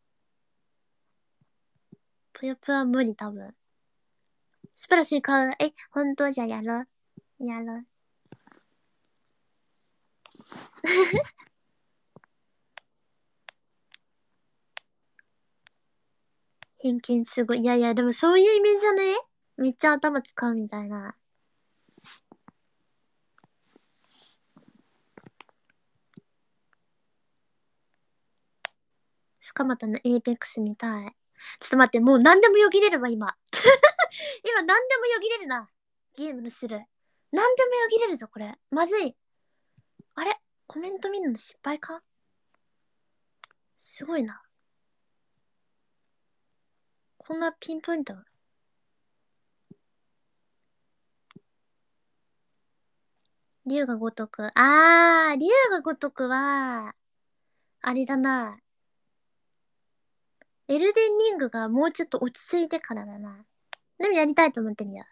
ぷよぷよは無理多分。スプラシー買う。え、本当じゃやろう。やろう。偏見すごい。いやいや、でもそういうイメージじゃね？めっちゃ頭使うみたいな。スカマタのエイペックス見たい。ちょっと待って、もう何でもよぎれるわ、今。今何でもよぎれるな。ゲームの種類。何でもよぎれるぞ、これ。まずい。あれコメント見るの失敗か？すごいな。こんなピンポイント。竜が如く。あー、竜が如くは、あれだな。エルデンリングがもうちょっと落ち着いてからだな。でもやりたいと思ってるよ。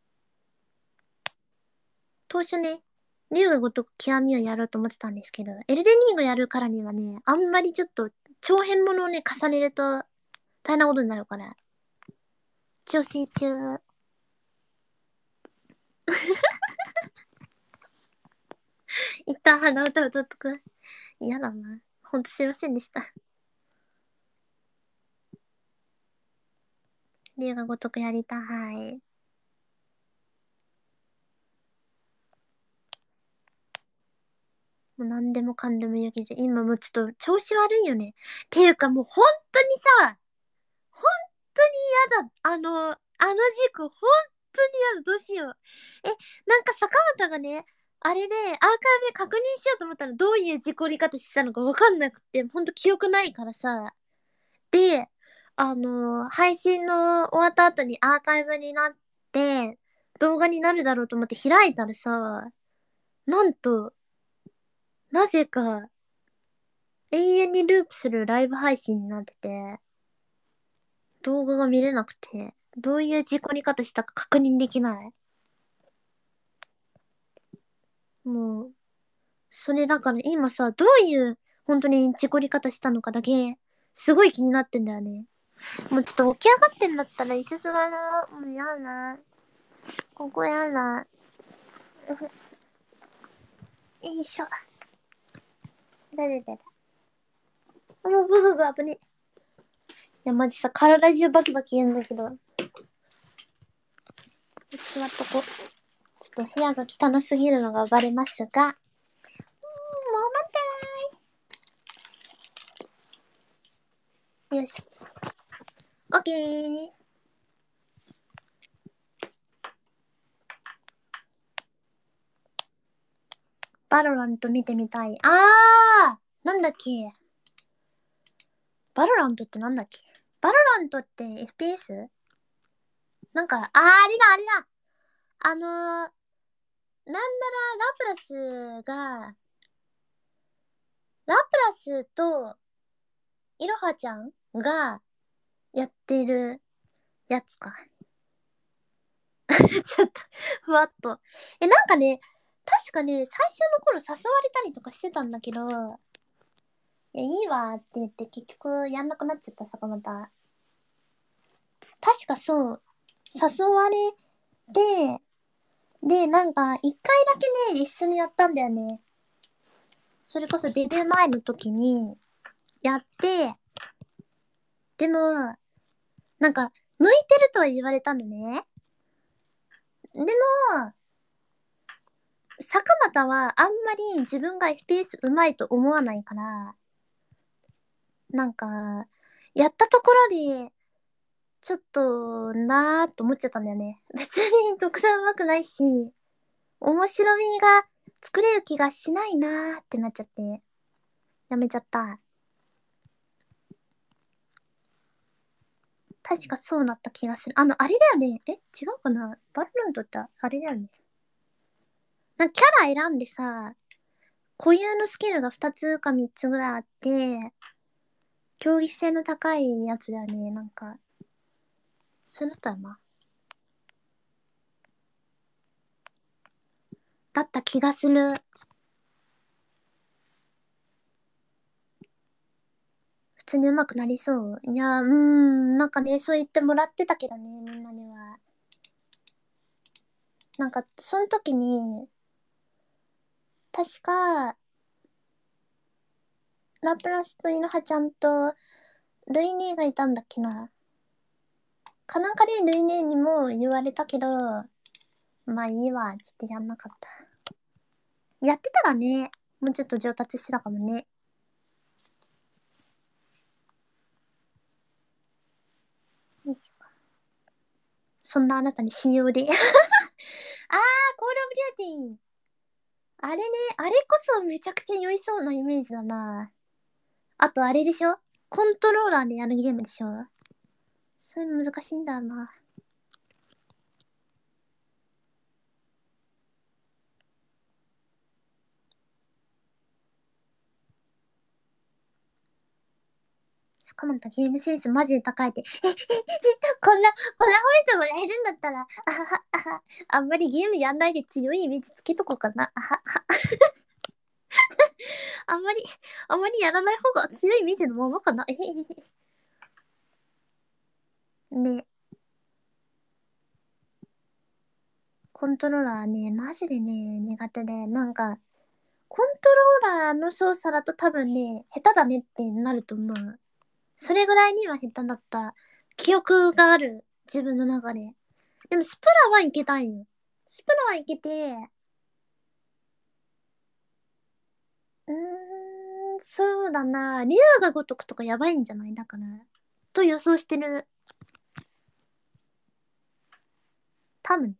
当初ね、竜が如く極みをやろうと思ってたんですけど、エルデンリングやるからにはね、あんまりちょっと長編ものをね、重ねると大変なことになるから。調整中。一旦鼻歌歌っとく。嫌だな。ほんとすいませんでした。龍が如くやりたい。もう何でもかんでも言うけど、今もうちょっと調子悪いよね。っていうかもう本当にさ、本当に嫌だ。あの、あの事故、本当に嫌だ。どうしよう。え、なんか坂本がね、あれでアーカイブで確認しようと思ったらどういう事故り方してたのかわかんなくて、ほんと記憶ないからさ。で、あの、配信の終わった後にアーカイブになって、動画になるだろうと思って開いたらさ、なんと、なぜか、永遠にループするライブ配信になってて、動画が見れなくて、どういう事故り方したか確認できない。もう、それだから今さ、どういう本当に事故り方したのかだけ、すごい気になってんだよね。もうちょっと起き上がってんだったら椅子座ろう。もうやだ。ここやだ。うふ。よいしょ。だれだれ。もうブブブ危ね。いや、マジさ、体中バキバキ言うんだけど。座っとこう。ちょっと部屋が汚すぎるのがバレますが。うーん、もう待ってー。よし。オッケー。バロラント見てみたい。あーなんだっけバロラントってなんだっけバロラントって エフピーエス? なんか、あー、あれだ、あれだ。あのー、なんだら、ラプラスが、ラプラスと、いろはちゃんが、やってるやつか。ちょっと、ふわっと。え、なんかね、確かね、最初の頃誘われたりとかしてたんだけど、いや、いいわって言って結局やんなくなっちゃった、坂本。確かそう、誘われて、で、なんか、一回だけね、一緒にやったんだよね。それこそデビュー前の時に、やって、でも、なんか、向いてるとは言われたのね。でも、坂本はあんまり自分が エフピーエス 上手いと思わないから、なんか、やったところで、ちょっとなーって思っちゃったんだよね。別に特段上手くないし、面白みが作れる気がしないなーってなっちゃって、やめちゃった。確かそうなった気がする。あの、あれだよね。え違うかなバルランドってあれだよね。なんかキャラ選んでさ、固有のスキルがふたつかみっつぐらいあって、競技性の高いやつだよね。なんか、そうだったよな。だった気がする。普通に上手くなりそう。いや、うーん、なんかね、そう言ってもらってたけどね、みんなには。なんか、その時に、確か、ラプラスとイノハちゃんと、ルイネがいたんだっけな。かなんかでルイネにも言われたけど、まあいいわ、つってやんなかった。やってたらね、もうちょっと上達してたかもね。よいしょ。そんなあなたに信用で。あー、コールオブデューティー。あれね、あれこそめちゃくちゃ酔いそうなイメージだな。あとあれでしょコントローラーでやるゲームでしょそういうの難しいんだよな。坂本ゲームセンスマジで高いって。え、え、え、こんな、こんな褒めてもらえるんだったら、あはは、あは、あんまりゲームやんないで強いイメージつけとこうかな。あはは。あんまり、あんまりやらない方が強いイメージのままかな。えへへへ。 ね。コントローラーね、マジでね、苦手で、なんか、コントローラーの操作だと多分ね、下手だねってなると思う。それぐらいには下手だった記憶がある、自分の中で。でもスプラはいけたんよ。スプラはいけて、うーん、そうだな。竜が如くとかやばいんじゃないだから。と予想してる。多分ね。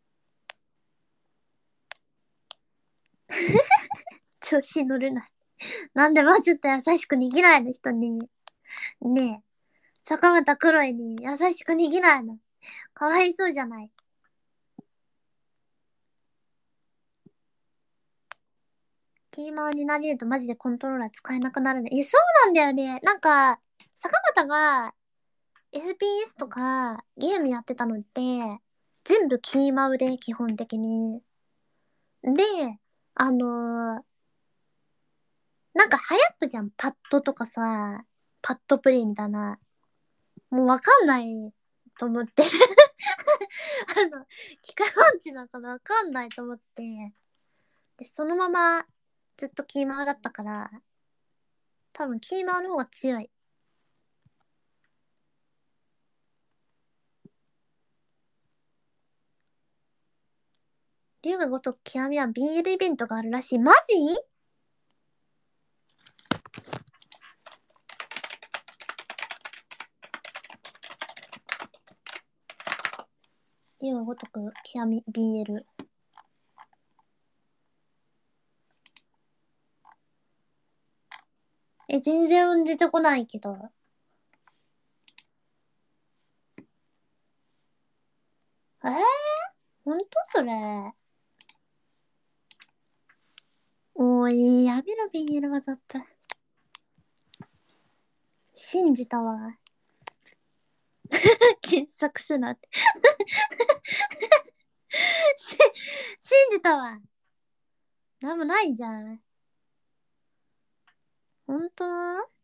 調子乗るな。なんでもうちょっと優しく握らないの人に。ねえ。坂本黒いに優しく握らないの。かわいそうじゃない。キーマンになれるとマジでコントローラー使えなくなるね。いや、そうなんだよね。なんか、坂本が エフピーエス とかゲームやってたのって、全部キーマウで基本的に。で、あのーなんか流行ったじゃん。パッドとかさ、パッドプレイみたいな。もうわかんないと思って。あの、機械音痴なんかわかんないと思って。で、そのままずっとキーマウだったから、多分キーマウの方が強い。竜が如く極みは ビーエル イベントがあるらしい。マジ？竜が如く極み ビーエル。え、全然出てこないけど。えー、ほんとそれ。おい、やめろ、ビーエル はザップ。信じたわ。検索すなって。し、信じたわ。なんもないじゃん。ほんと？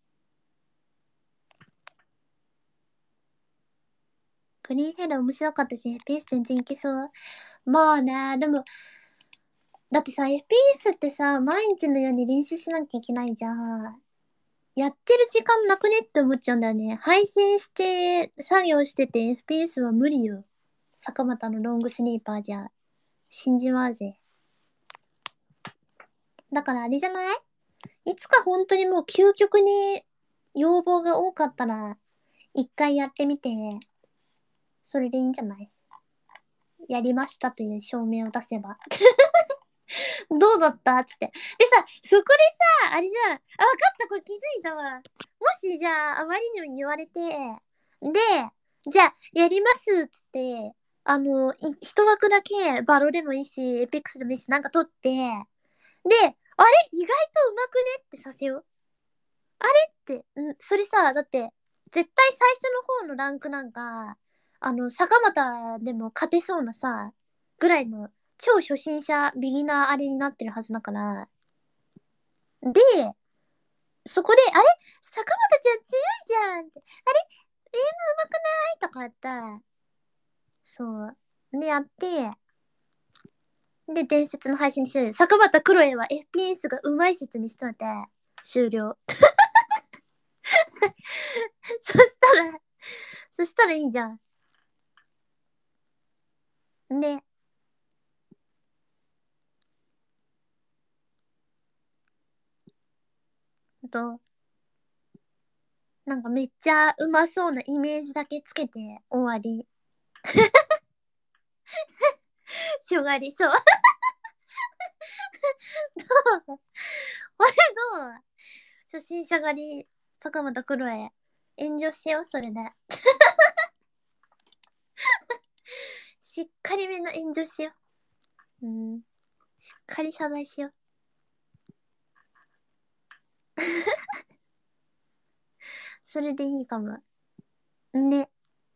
グリーンヘル面白かったし、エフピーエス 全然いけそう。まあね、でも、だってさ、エフピーエス ってさ、毎日のように練習しなきゃいけないじゃん。やってる時間なくねって思っちゃうんだよね。配信して、作業してて エフピーエス は無理よ。坂本のロングスリーパーじゃ。死んじまうぜ。だからあれじゃない？いつか本当にもう究極に要望が多かったら、一回やってみて、それでいいんじゃない？やりましたという証明を出せば。どうだったつって。でさ、そこでさ、あれじゃん。あ、わかった、これ気づいたわ。もし、じゃあ、あまりにも言われて、で、じゃあ、やりますつって、あの、い一枠だけ、バロでもいいし、エペックスでもいいし、なんか取って、で、あれ意外と上手くねってさせよう。あれって、ん、それさ、だって、絶対最初の方のランクなんか、あの、坂本でも勝てそうなさ、ぐらいの超初心者、ビギナーあれになってるはずだから。で、そこで、あれ坂本ちゃん強いじゃんって。あれエイム上手くないとかやったら、そう。で、やって、で、伝説の配信にしようよ。坂本クロエは エフピーエス が上手い説にしといて、終了。そしたら、そしたらいいじゃん。で、と、なんかめっちゃうまそうなイメージだけつけて終わり。しょがり、そう。どう？これどう？初心者狩り、坂本クロエ。炎上しよう、それで。しっかりめの炎上しよう。うん。しっかり謝罪しよう。それでいいかも。ね。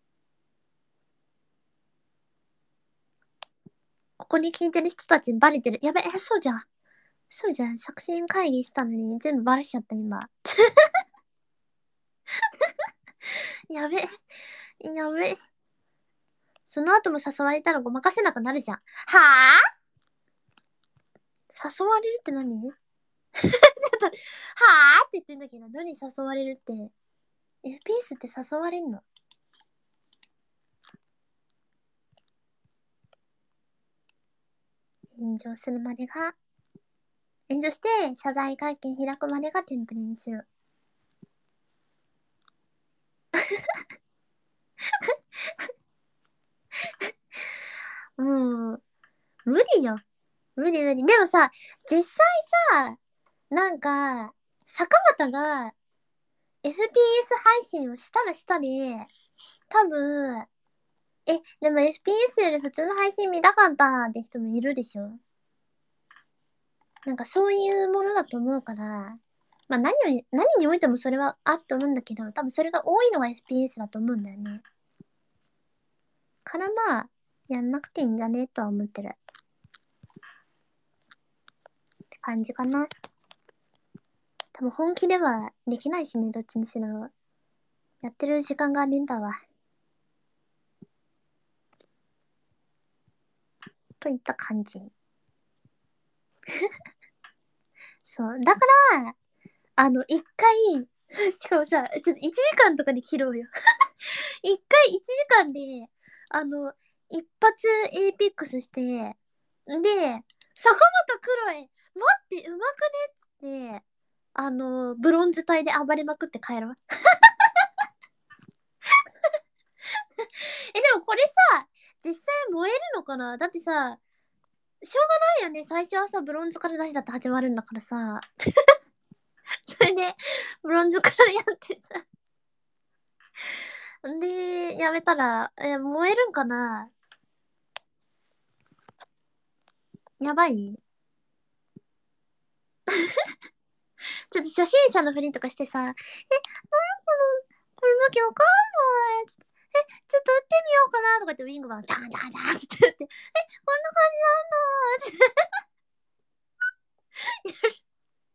ここに聞いてる人たちにバレてる。やべ、え、そうじゃん。そうじゃん。作戦会議したのに全部バラしちゃった、今。やべ。 やべ。その後も誘われたらごまかせなくなるじゃん。はぁ誘われるって何ちょっと、はぁって言ってんだけど、何誘われるって。エフピーエス って誘われんの？炎上するまでが、炎上して謝罪会見開くまでがテンプレにする。うん。無理よ。無理無理。でもさ、実際さ、なんか、坂本が エフピーエス 配信をしたらしたで、多分、え、でも エフピーエス より普通の配信見たかったって人もいるでしょ？なんかそういうものだと思うから、まあ何を、何においてもそれはあると思うんだけど、多分それが多いのが エフピーエス だと思うんだよね。からまあ、やんなくていいんじゃねとは思ってる。って感じかな。多分本気ではできないしね、どっちにしろ。やってる時間がねえんだわ。といった感じ。そう。だから、あの、一回、しかもさ、ちょっといちじかんとかで切ろうよ。一回いちじかんで、あの、一発エイピックスして、で、坂本クロエ、待って、うまくねっつって、あの、ブロンズ帯で暴れまくって帰ろう。え、でもこれさ、実際燃えるのかな？だってさ、しょうがないよね。最初はさ、ブロンズから何だって始まるんだからさ。それで、ブロンズからやってさ。んで、やめたら、え、燃えるんかな？やばい？ちょっと初心者のふりとかしてさ、え、なにこの、これわけわかんない。つってえ、ちょっと打ってみようかなとか言って、ウィングマン、ジャンジャンジャンって言って、え、こんな感じなんだって。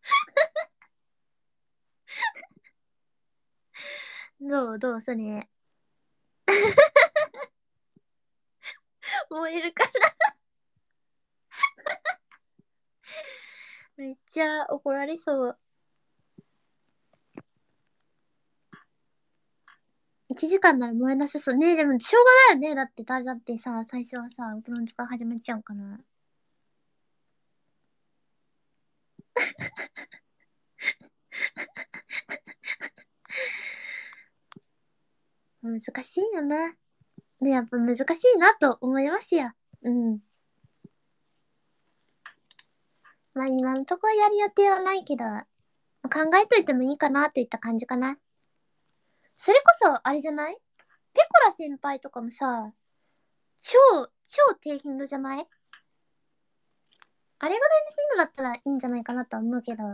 どうどうそれ。燃えるからめっちゃ怒られそう。いちじかんなら燃えなさそうね。でも、しょうがないよね。だって、誰だってさ、最初はさ、ブロンズから始まっちゃうかな。難しいよな。で、やっぱ難しいなと思いますよ。うん。まあ今のところやる予定はないけど、考えといてもいいかなっていった感じかな。それこそ、あれじゃない？ペコラ先輩とかもさ、超、超低頻度じゃない？あれぐらいの頻度だったらいいんじゃないかなとは思うけど、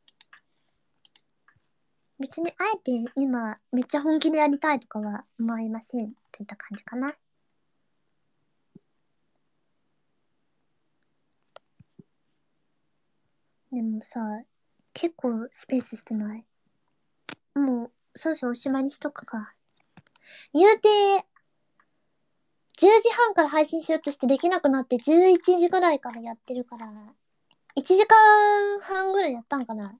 別にあえて今めっちゃ本気でやりたいとかは思いませんといった感じかな。でもさ、結構スペースしてない？もう、そろそろおしまいにしとくか。言うて、じゅうじはんから配信しようとしてできなくなってじゅういちじぐらいからやってるから、いちじかんはんぐらいやったんかな。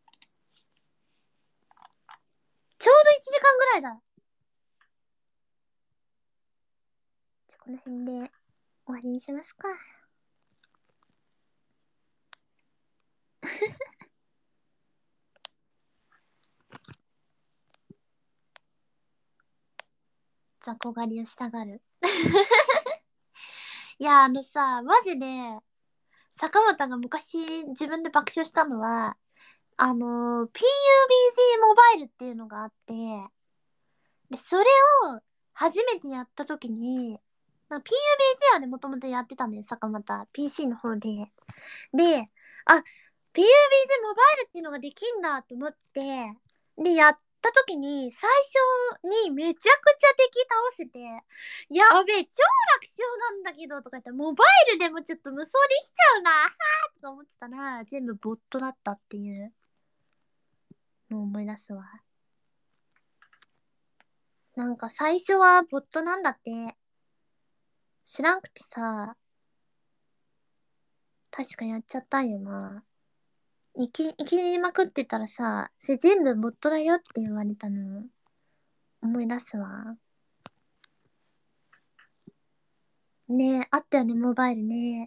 ちょうどいちじかんぐらいだ。じゃ、この辺で終わりにしますか。雑魚狩りをしたがる。いや、あのさ、マジで、坂本が昔自分で爆笑したのは、あの、ピーユービージー モバイルっていうのがあって、で、それを初めてやった時に、なんか ピーユービージー はね、もともとやってたんだよ、坂本。ピーシー の方で。で、あ、ピーユービージー モバイルっていうのができんだと思って、で、やった時に、最初にめちゃくちゃ敵倒せて、やべえ、超楽勝なんだけど、とか言って、モバイルでもちょっと無双できちゃうな、はーとか思ってたら、全部ボットだったっていうのを思い出すわ。 なんか最初はボットなんだって。知らんくてさ、確かやっちゃったんよな。いき、いきりまくってたらさ、それ全部ボットだよって言われたの。思い出すわ。ねえ、あったよね、モバイルね。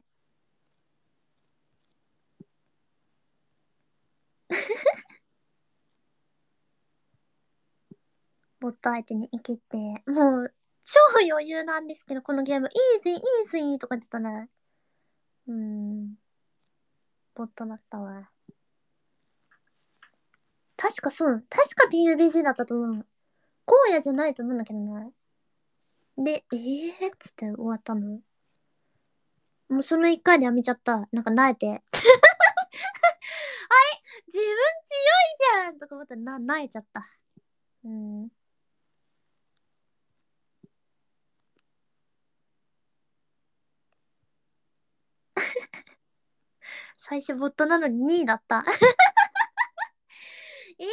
ボット相手に生きて。もう、超余裕なんですけど、このゲーム、イージー、イージーとか言ってたら、うーん、ボットだったわ。確かそう、確か ピーユービージー だったと思う。荒野じゃないと思うんだけどな。で、えーっつって終わったの。もうその一回でやめちゃった。なんか慣れて。あれ自分強いじゃんとか思ったらな、慣れちゃった。うん。最初ボットなのににいだった。え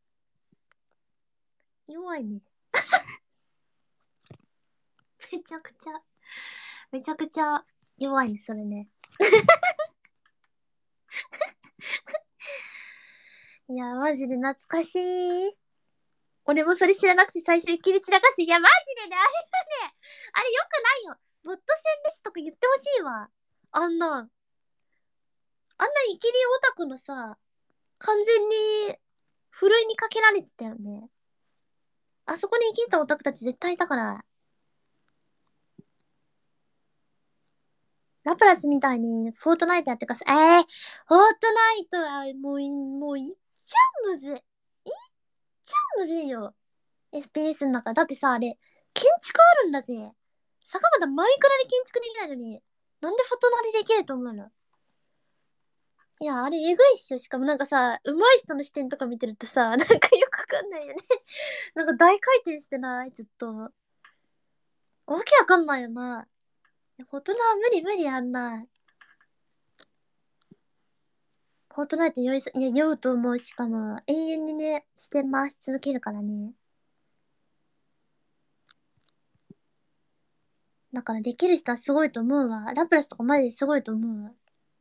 弱いね。めちゃくちゃ、めちゃくちゃ弱いね、それね。いや、マジで懐かしい。俺もそれ知らなくて最初に切り散らかして、いや、マジでね、あれはね、あれよくないよ。ボット戦ですとか言ってほしいわ。あんな、あんなイキリオタクのさ、完全に、ふるいにかけられてたよね。あそこに生きたオタクたち絶対いたから。ラプラスみたいにフォートナイトやってかさ、えー、フォートナイトはもうい、もういっちゃむずい。いっちゃむずいよ。エフピーエス の中。だってさ、あれ、建築あるんだぜ。坂本マイクラで建築できないのに、なんでフォトナでできると思うの？いや、あれえぐいっしょ。しかもなんかさ、上手い人の視点とか見てるとさ、なんかよくわかんないよね。なんか大回転してない、ずっと。わけわかんないよな。フォトナは無理無理あんな。フォートナイト酔いす、いや、酔うと思う。しかも、永遠にね、視点回し続けるからね。だからできる人はすごいと思うわ。ラプラスとかマジですごいと思うわ。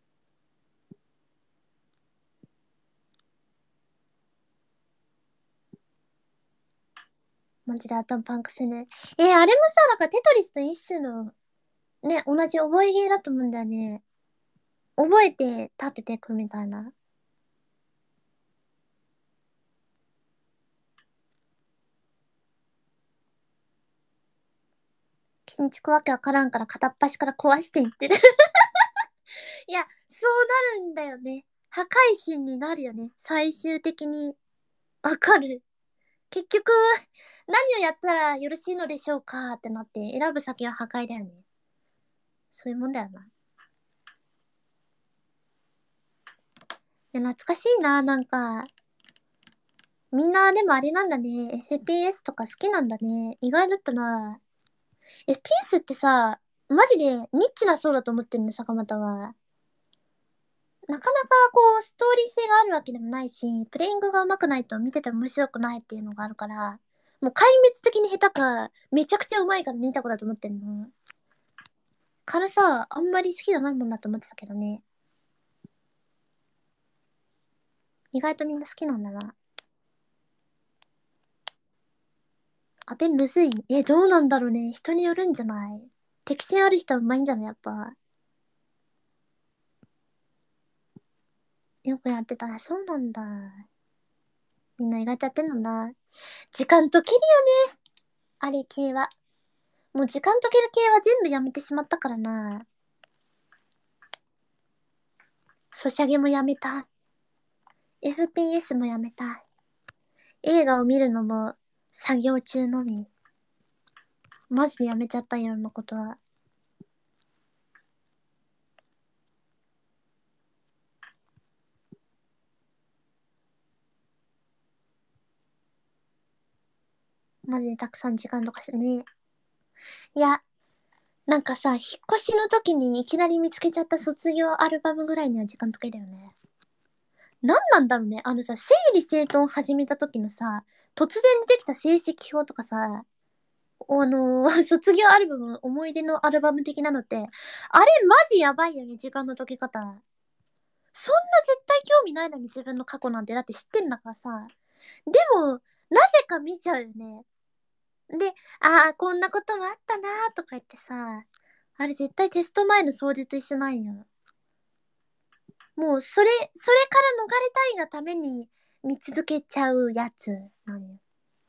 マジで頭パンクする。えー、あれもさ、なんかテトリスと一種の、ね、同じ覚えゲーだと思うんだよね。覚えて立てていくみたいな。建築わけわからんから片っ端から壊していってる。いや、そうなるんだよね。破壊神になるよね。最終的に。わかる。結局、何をやったらよろしいのでしょうかってなって選ぶ先は破壊だよね。そういうもんだよな。いや、懐かしいな、なんか。みんなでもあれなんだね。エフピーエス とか好きなんだね。意外だったな。エフピーエス ってさ、マジでニッチな層だと思ってんの、坂本は。なかなかこう、ストーリー性があるわけでもないし、プレイングが上手くないと見てて面白くないっていうのがあるから、もう壊滅的に下手か、めちゃくちゃ上手いから見た子だと思ってんの。からさ、あんまり好きじゃないもんだと思ってたけどね。意外とみんな好きなんだな。あべむずい。え、どうなんだろうね。人によるんじゃない？適性ある人は上手いんじゃないやっぱ。よくやってたらそうなんだ。みんな意外とやってんのだ。時間解けるよね。あれ系は。もう時間解ける系は全部やめてしまったからな。ソシャゲもやめた。エフピーエス もやめた。映画を見るのも作業中のみ。マジでやめちゃったいろんなことは。マジでたくさん時間とかしてね。いや、なんかさ、引っ越しの時にいきなり見つけちゃった卒業アルバムぐらいには時間解けるよね。なんなんだろうね。あのさ、整理整頓始めた時のさ、突然出てきた成績表とかさ、 あのー、卒業アルバム、思い出のアルバム的なのって、あれマジやばいよね、時間の解き方。そんな絶対興味ないのに自分の過去なんてだって知ってんだからさ。でも、なぜか見ちゃうよね。で、ああ、こんなこともあったなーとか言ってさ、あれ絶対テスト前の掃除と一緒なんよ。もう、それ、それから逃れたいがために見続けちゃうやつなんよ。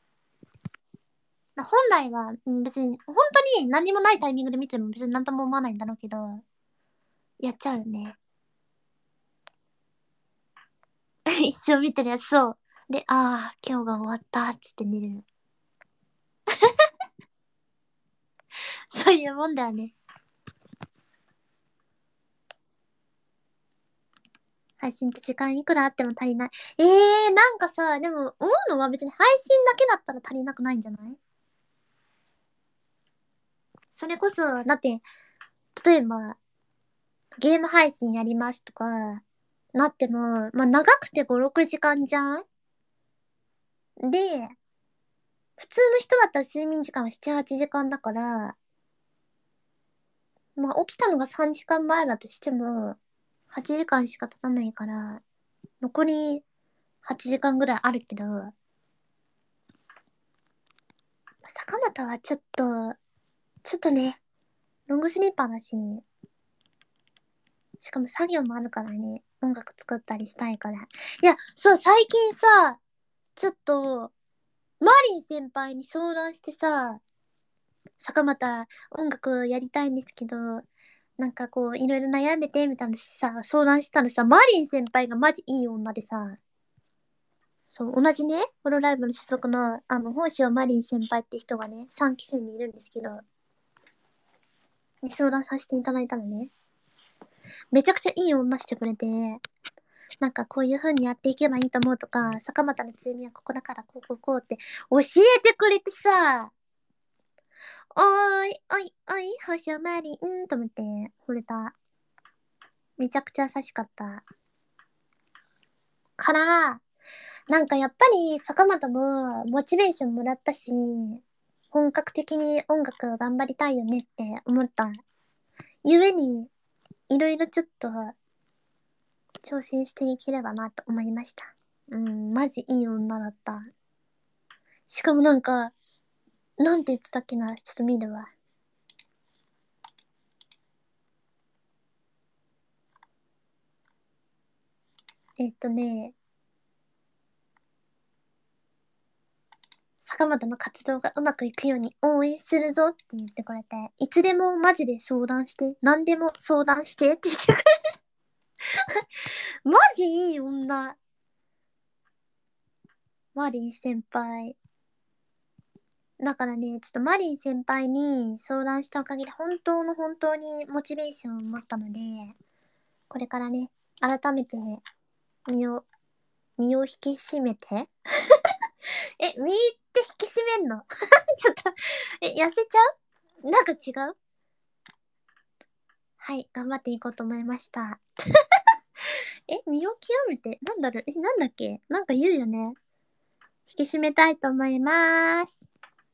だ本来は、うん別に、本当に何もないタイミングで見ても別に何とも思わないんだろうけど、やっちゃうよね。一生見てるやつ、そう。で、ああ、今日が終わったっつって寝る。そういうもんだよね。配信って時間いくらあっても足りない。ええー、なんかさ、でも思うのは別に配信だけだったら足りなくないんじゃない？それこそ、だって、例えば、ゲーム配信やりますとか、なっても、まあ長くてご、ろくじかんじゃん。で、普通の人だったら睡眠時間はなな、はちじかんだから、まあ起きたのがさんじかんまえだとしても、はちじかんしか経たないから、残りはちじかんぐらいあるけど、坂本はちょっと、ちょっとね、ロングスリーパーだし、しかも作業もあるからね、音楽作ったりしたいから。いや、そう、最近さ、ちょっと、マリン先輩に相談してさ、坂本、音楽やりたいんですけど、なんかこう、いろいろ悩んでて、みたいなさ、相談したらさ、マリン先輩がマジいい女でさ、そう、同じね、ホロライブの所属の、あの、本性マリン先輩って人がね、さんきせんにいるんですけど、に相談させていただいたのね。めちゃくちゃいい女してくれて、なんかこういう風にやっていけばいいと思うとか、坂本の強みはここだからこうこうこうって教えてくれてさ、おーい、おい、おい、星をマリンと思って惚れた。めちゃくちゃ優しかった。から、なんかやっぱり坂本もモチベーションもらったし、本格的に音楽頑張りたいよねって思った。ゆえに、いろいろちょっと挑戦していければなと思いました。うん、マジいい女だった。しかもなんか、なんて言ってたっけな、ちょっと見るわ。えっとね、坂本の活動がうまくいくように応援するぞって言ってくれて、いつでもマジで相談して、何でも相談してって言ってくれる。マジいい女。マリン先輩。だからね、ちょっとマリン先輩に相談したおかげで本当の本当にモチベーションを持ったので、これからね、改めて身を、身を引き締めてえ、身って引き締めんのちょっとえ、痩せちゃうなんか違うはい、頑張っていこうと思いました。え、身を極めて、なんだろう、え、なんだっけなんか言うよね。引き締めたいと思います。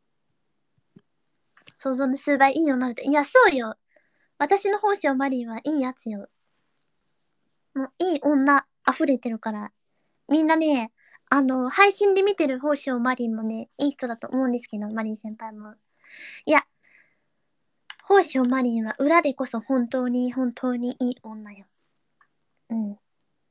想像の数倍いいよなって。いや、そうよ。私の胞子マリンはいいやつよ。もういい女溢れてるから。みんなね、あの、配信で見てる胞子マリンもね、いい人だと思うんですけど、マリン先輩も。いや、胞子マリンは裏でこそ本当に本当にいい女よ。うん。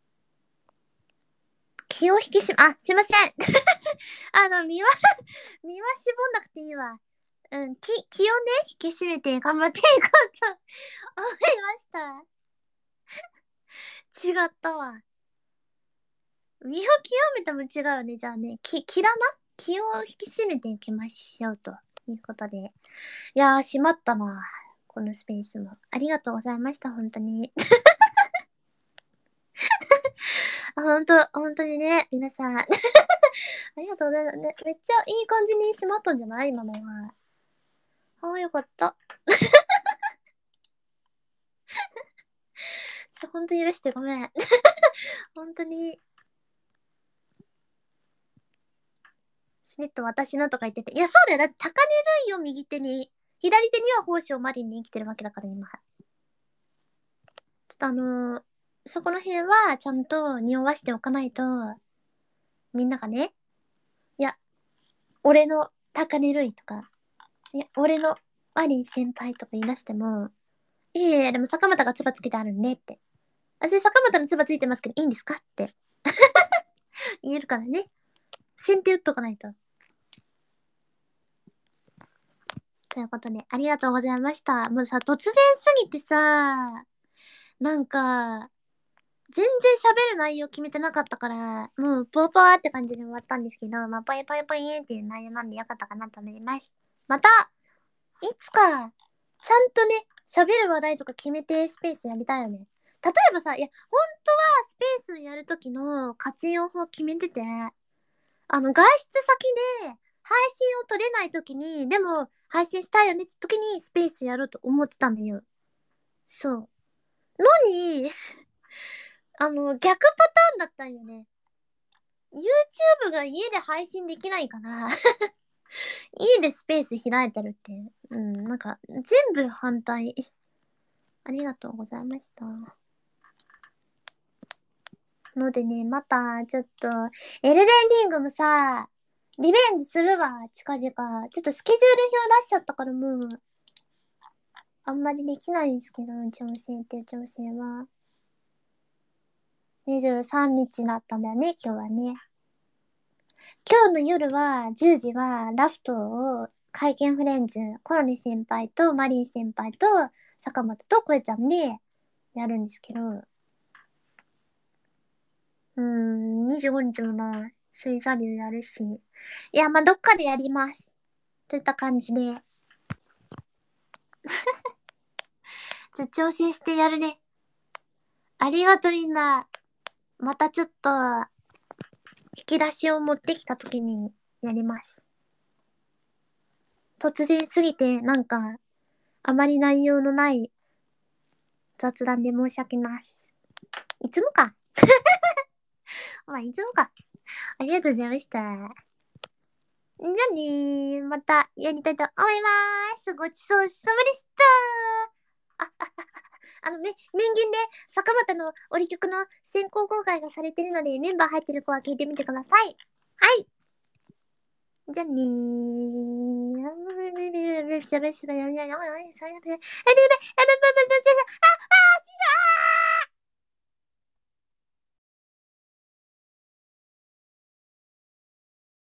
気を引き締め、あ、すいません。あの、身は身は絞んなくていいわ。うん、気、気をね、引き締めて頑張っていこうと思いました。違ったわ。身を清めても違うね。じゃあね、き、気だな気を引き締めていきましょうということで。いやー、しまったな。このスペースも。ありがとうございました、本当に。あ、本当、本当にね、皆さん。ありがとうございます。ね、めっちゃいい感じにしまったんじゃない今のは。ああ、よかった。ちょ、本当許してごめん。本当に、 スネット私のとか言ってて。いや、そうだよ。だって、高根るいを右手に、左手には宝生マリンに生きてるわけだから、今。ちょっとあのー、そこの辺は、ちゃんと匂わしておかないと、みんながね、いや、俺の高根るいとか、いや、俺のマリン先輩とか言い出しても、いやいや、でも坂本が唾つけてあるんでって。私、坂本の唾ついてますけど、いいんですかって言えるからね。先手打っとかないと。ということで、ありがとうございました。もうさ、突然すぎてさ、なんか、全然喋る内容決めてなかったから、もう、ぽーぽーって感じで終わったんですけど、まあ、ぽいぽいぽいっていう内容なんでよかったかなと思います。また、いつか、ちゃんとね、喋る話題とか決めてスペースやりたいよね。例えばさ、いや、本当はスペースをやるときの活用法決めてて、あの、外出先で配信を取れないときに、でも配信したいよねって時にスペースやろうと思ってたんだよ。そう。のに、あの、逆パターンだったんよね。YouTube が家で配信できないから家でスペース開いてるって。うん、なんか、全部反対。ありがとうございました。のでね、また、ちょっと、エルデンリングもさ、リベンジするわ、近々。ちょっとスケジュール表出しちゃったからもう、あんまりできないんですけど、挑戦って挑戦は。にじゅうさんにちだったんだよね、今日はね。今日の夜は、じゅうじは、ラフトを、会見フレンズ、コロネ先輩とマリン先輩と、坂本とコエちゃんで、やるんですけど、うーん、にじゅうごにちもな、水座流やるし。いや、まあ、どっかでやります。といった感じで。じゃ、調整してやるね。ありがとみんな。またちょっと、引き出しを持ってきた時にやります。突然すぎて、なんか、あまり内容のない雑談で申し訳ないます。いつもか。まあ、いつもか。ありがとうございました。じゃあねー、またやりたいと思いまーす。ごちそうさまでした。あ、あ、あ、あの、め、メンギンで坂本の折り曲の先行公開がされてるので、メンバー入ってる子は聞いてみてください。はい。じゃあねー。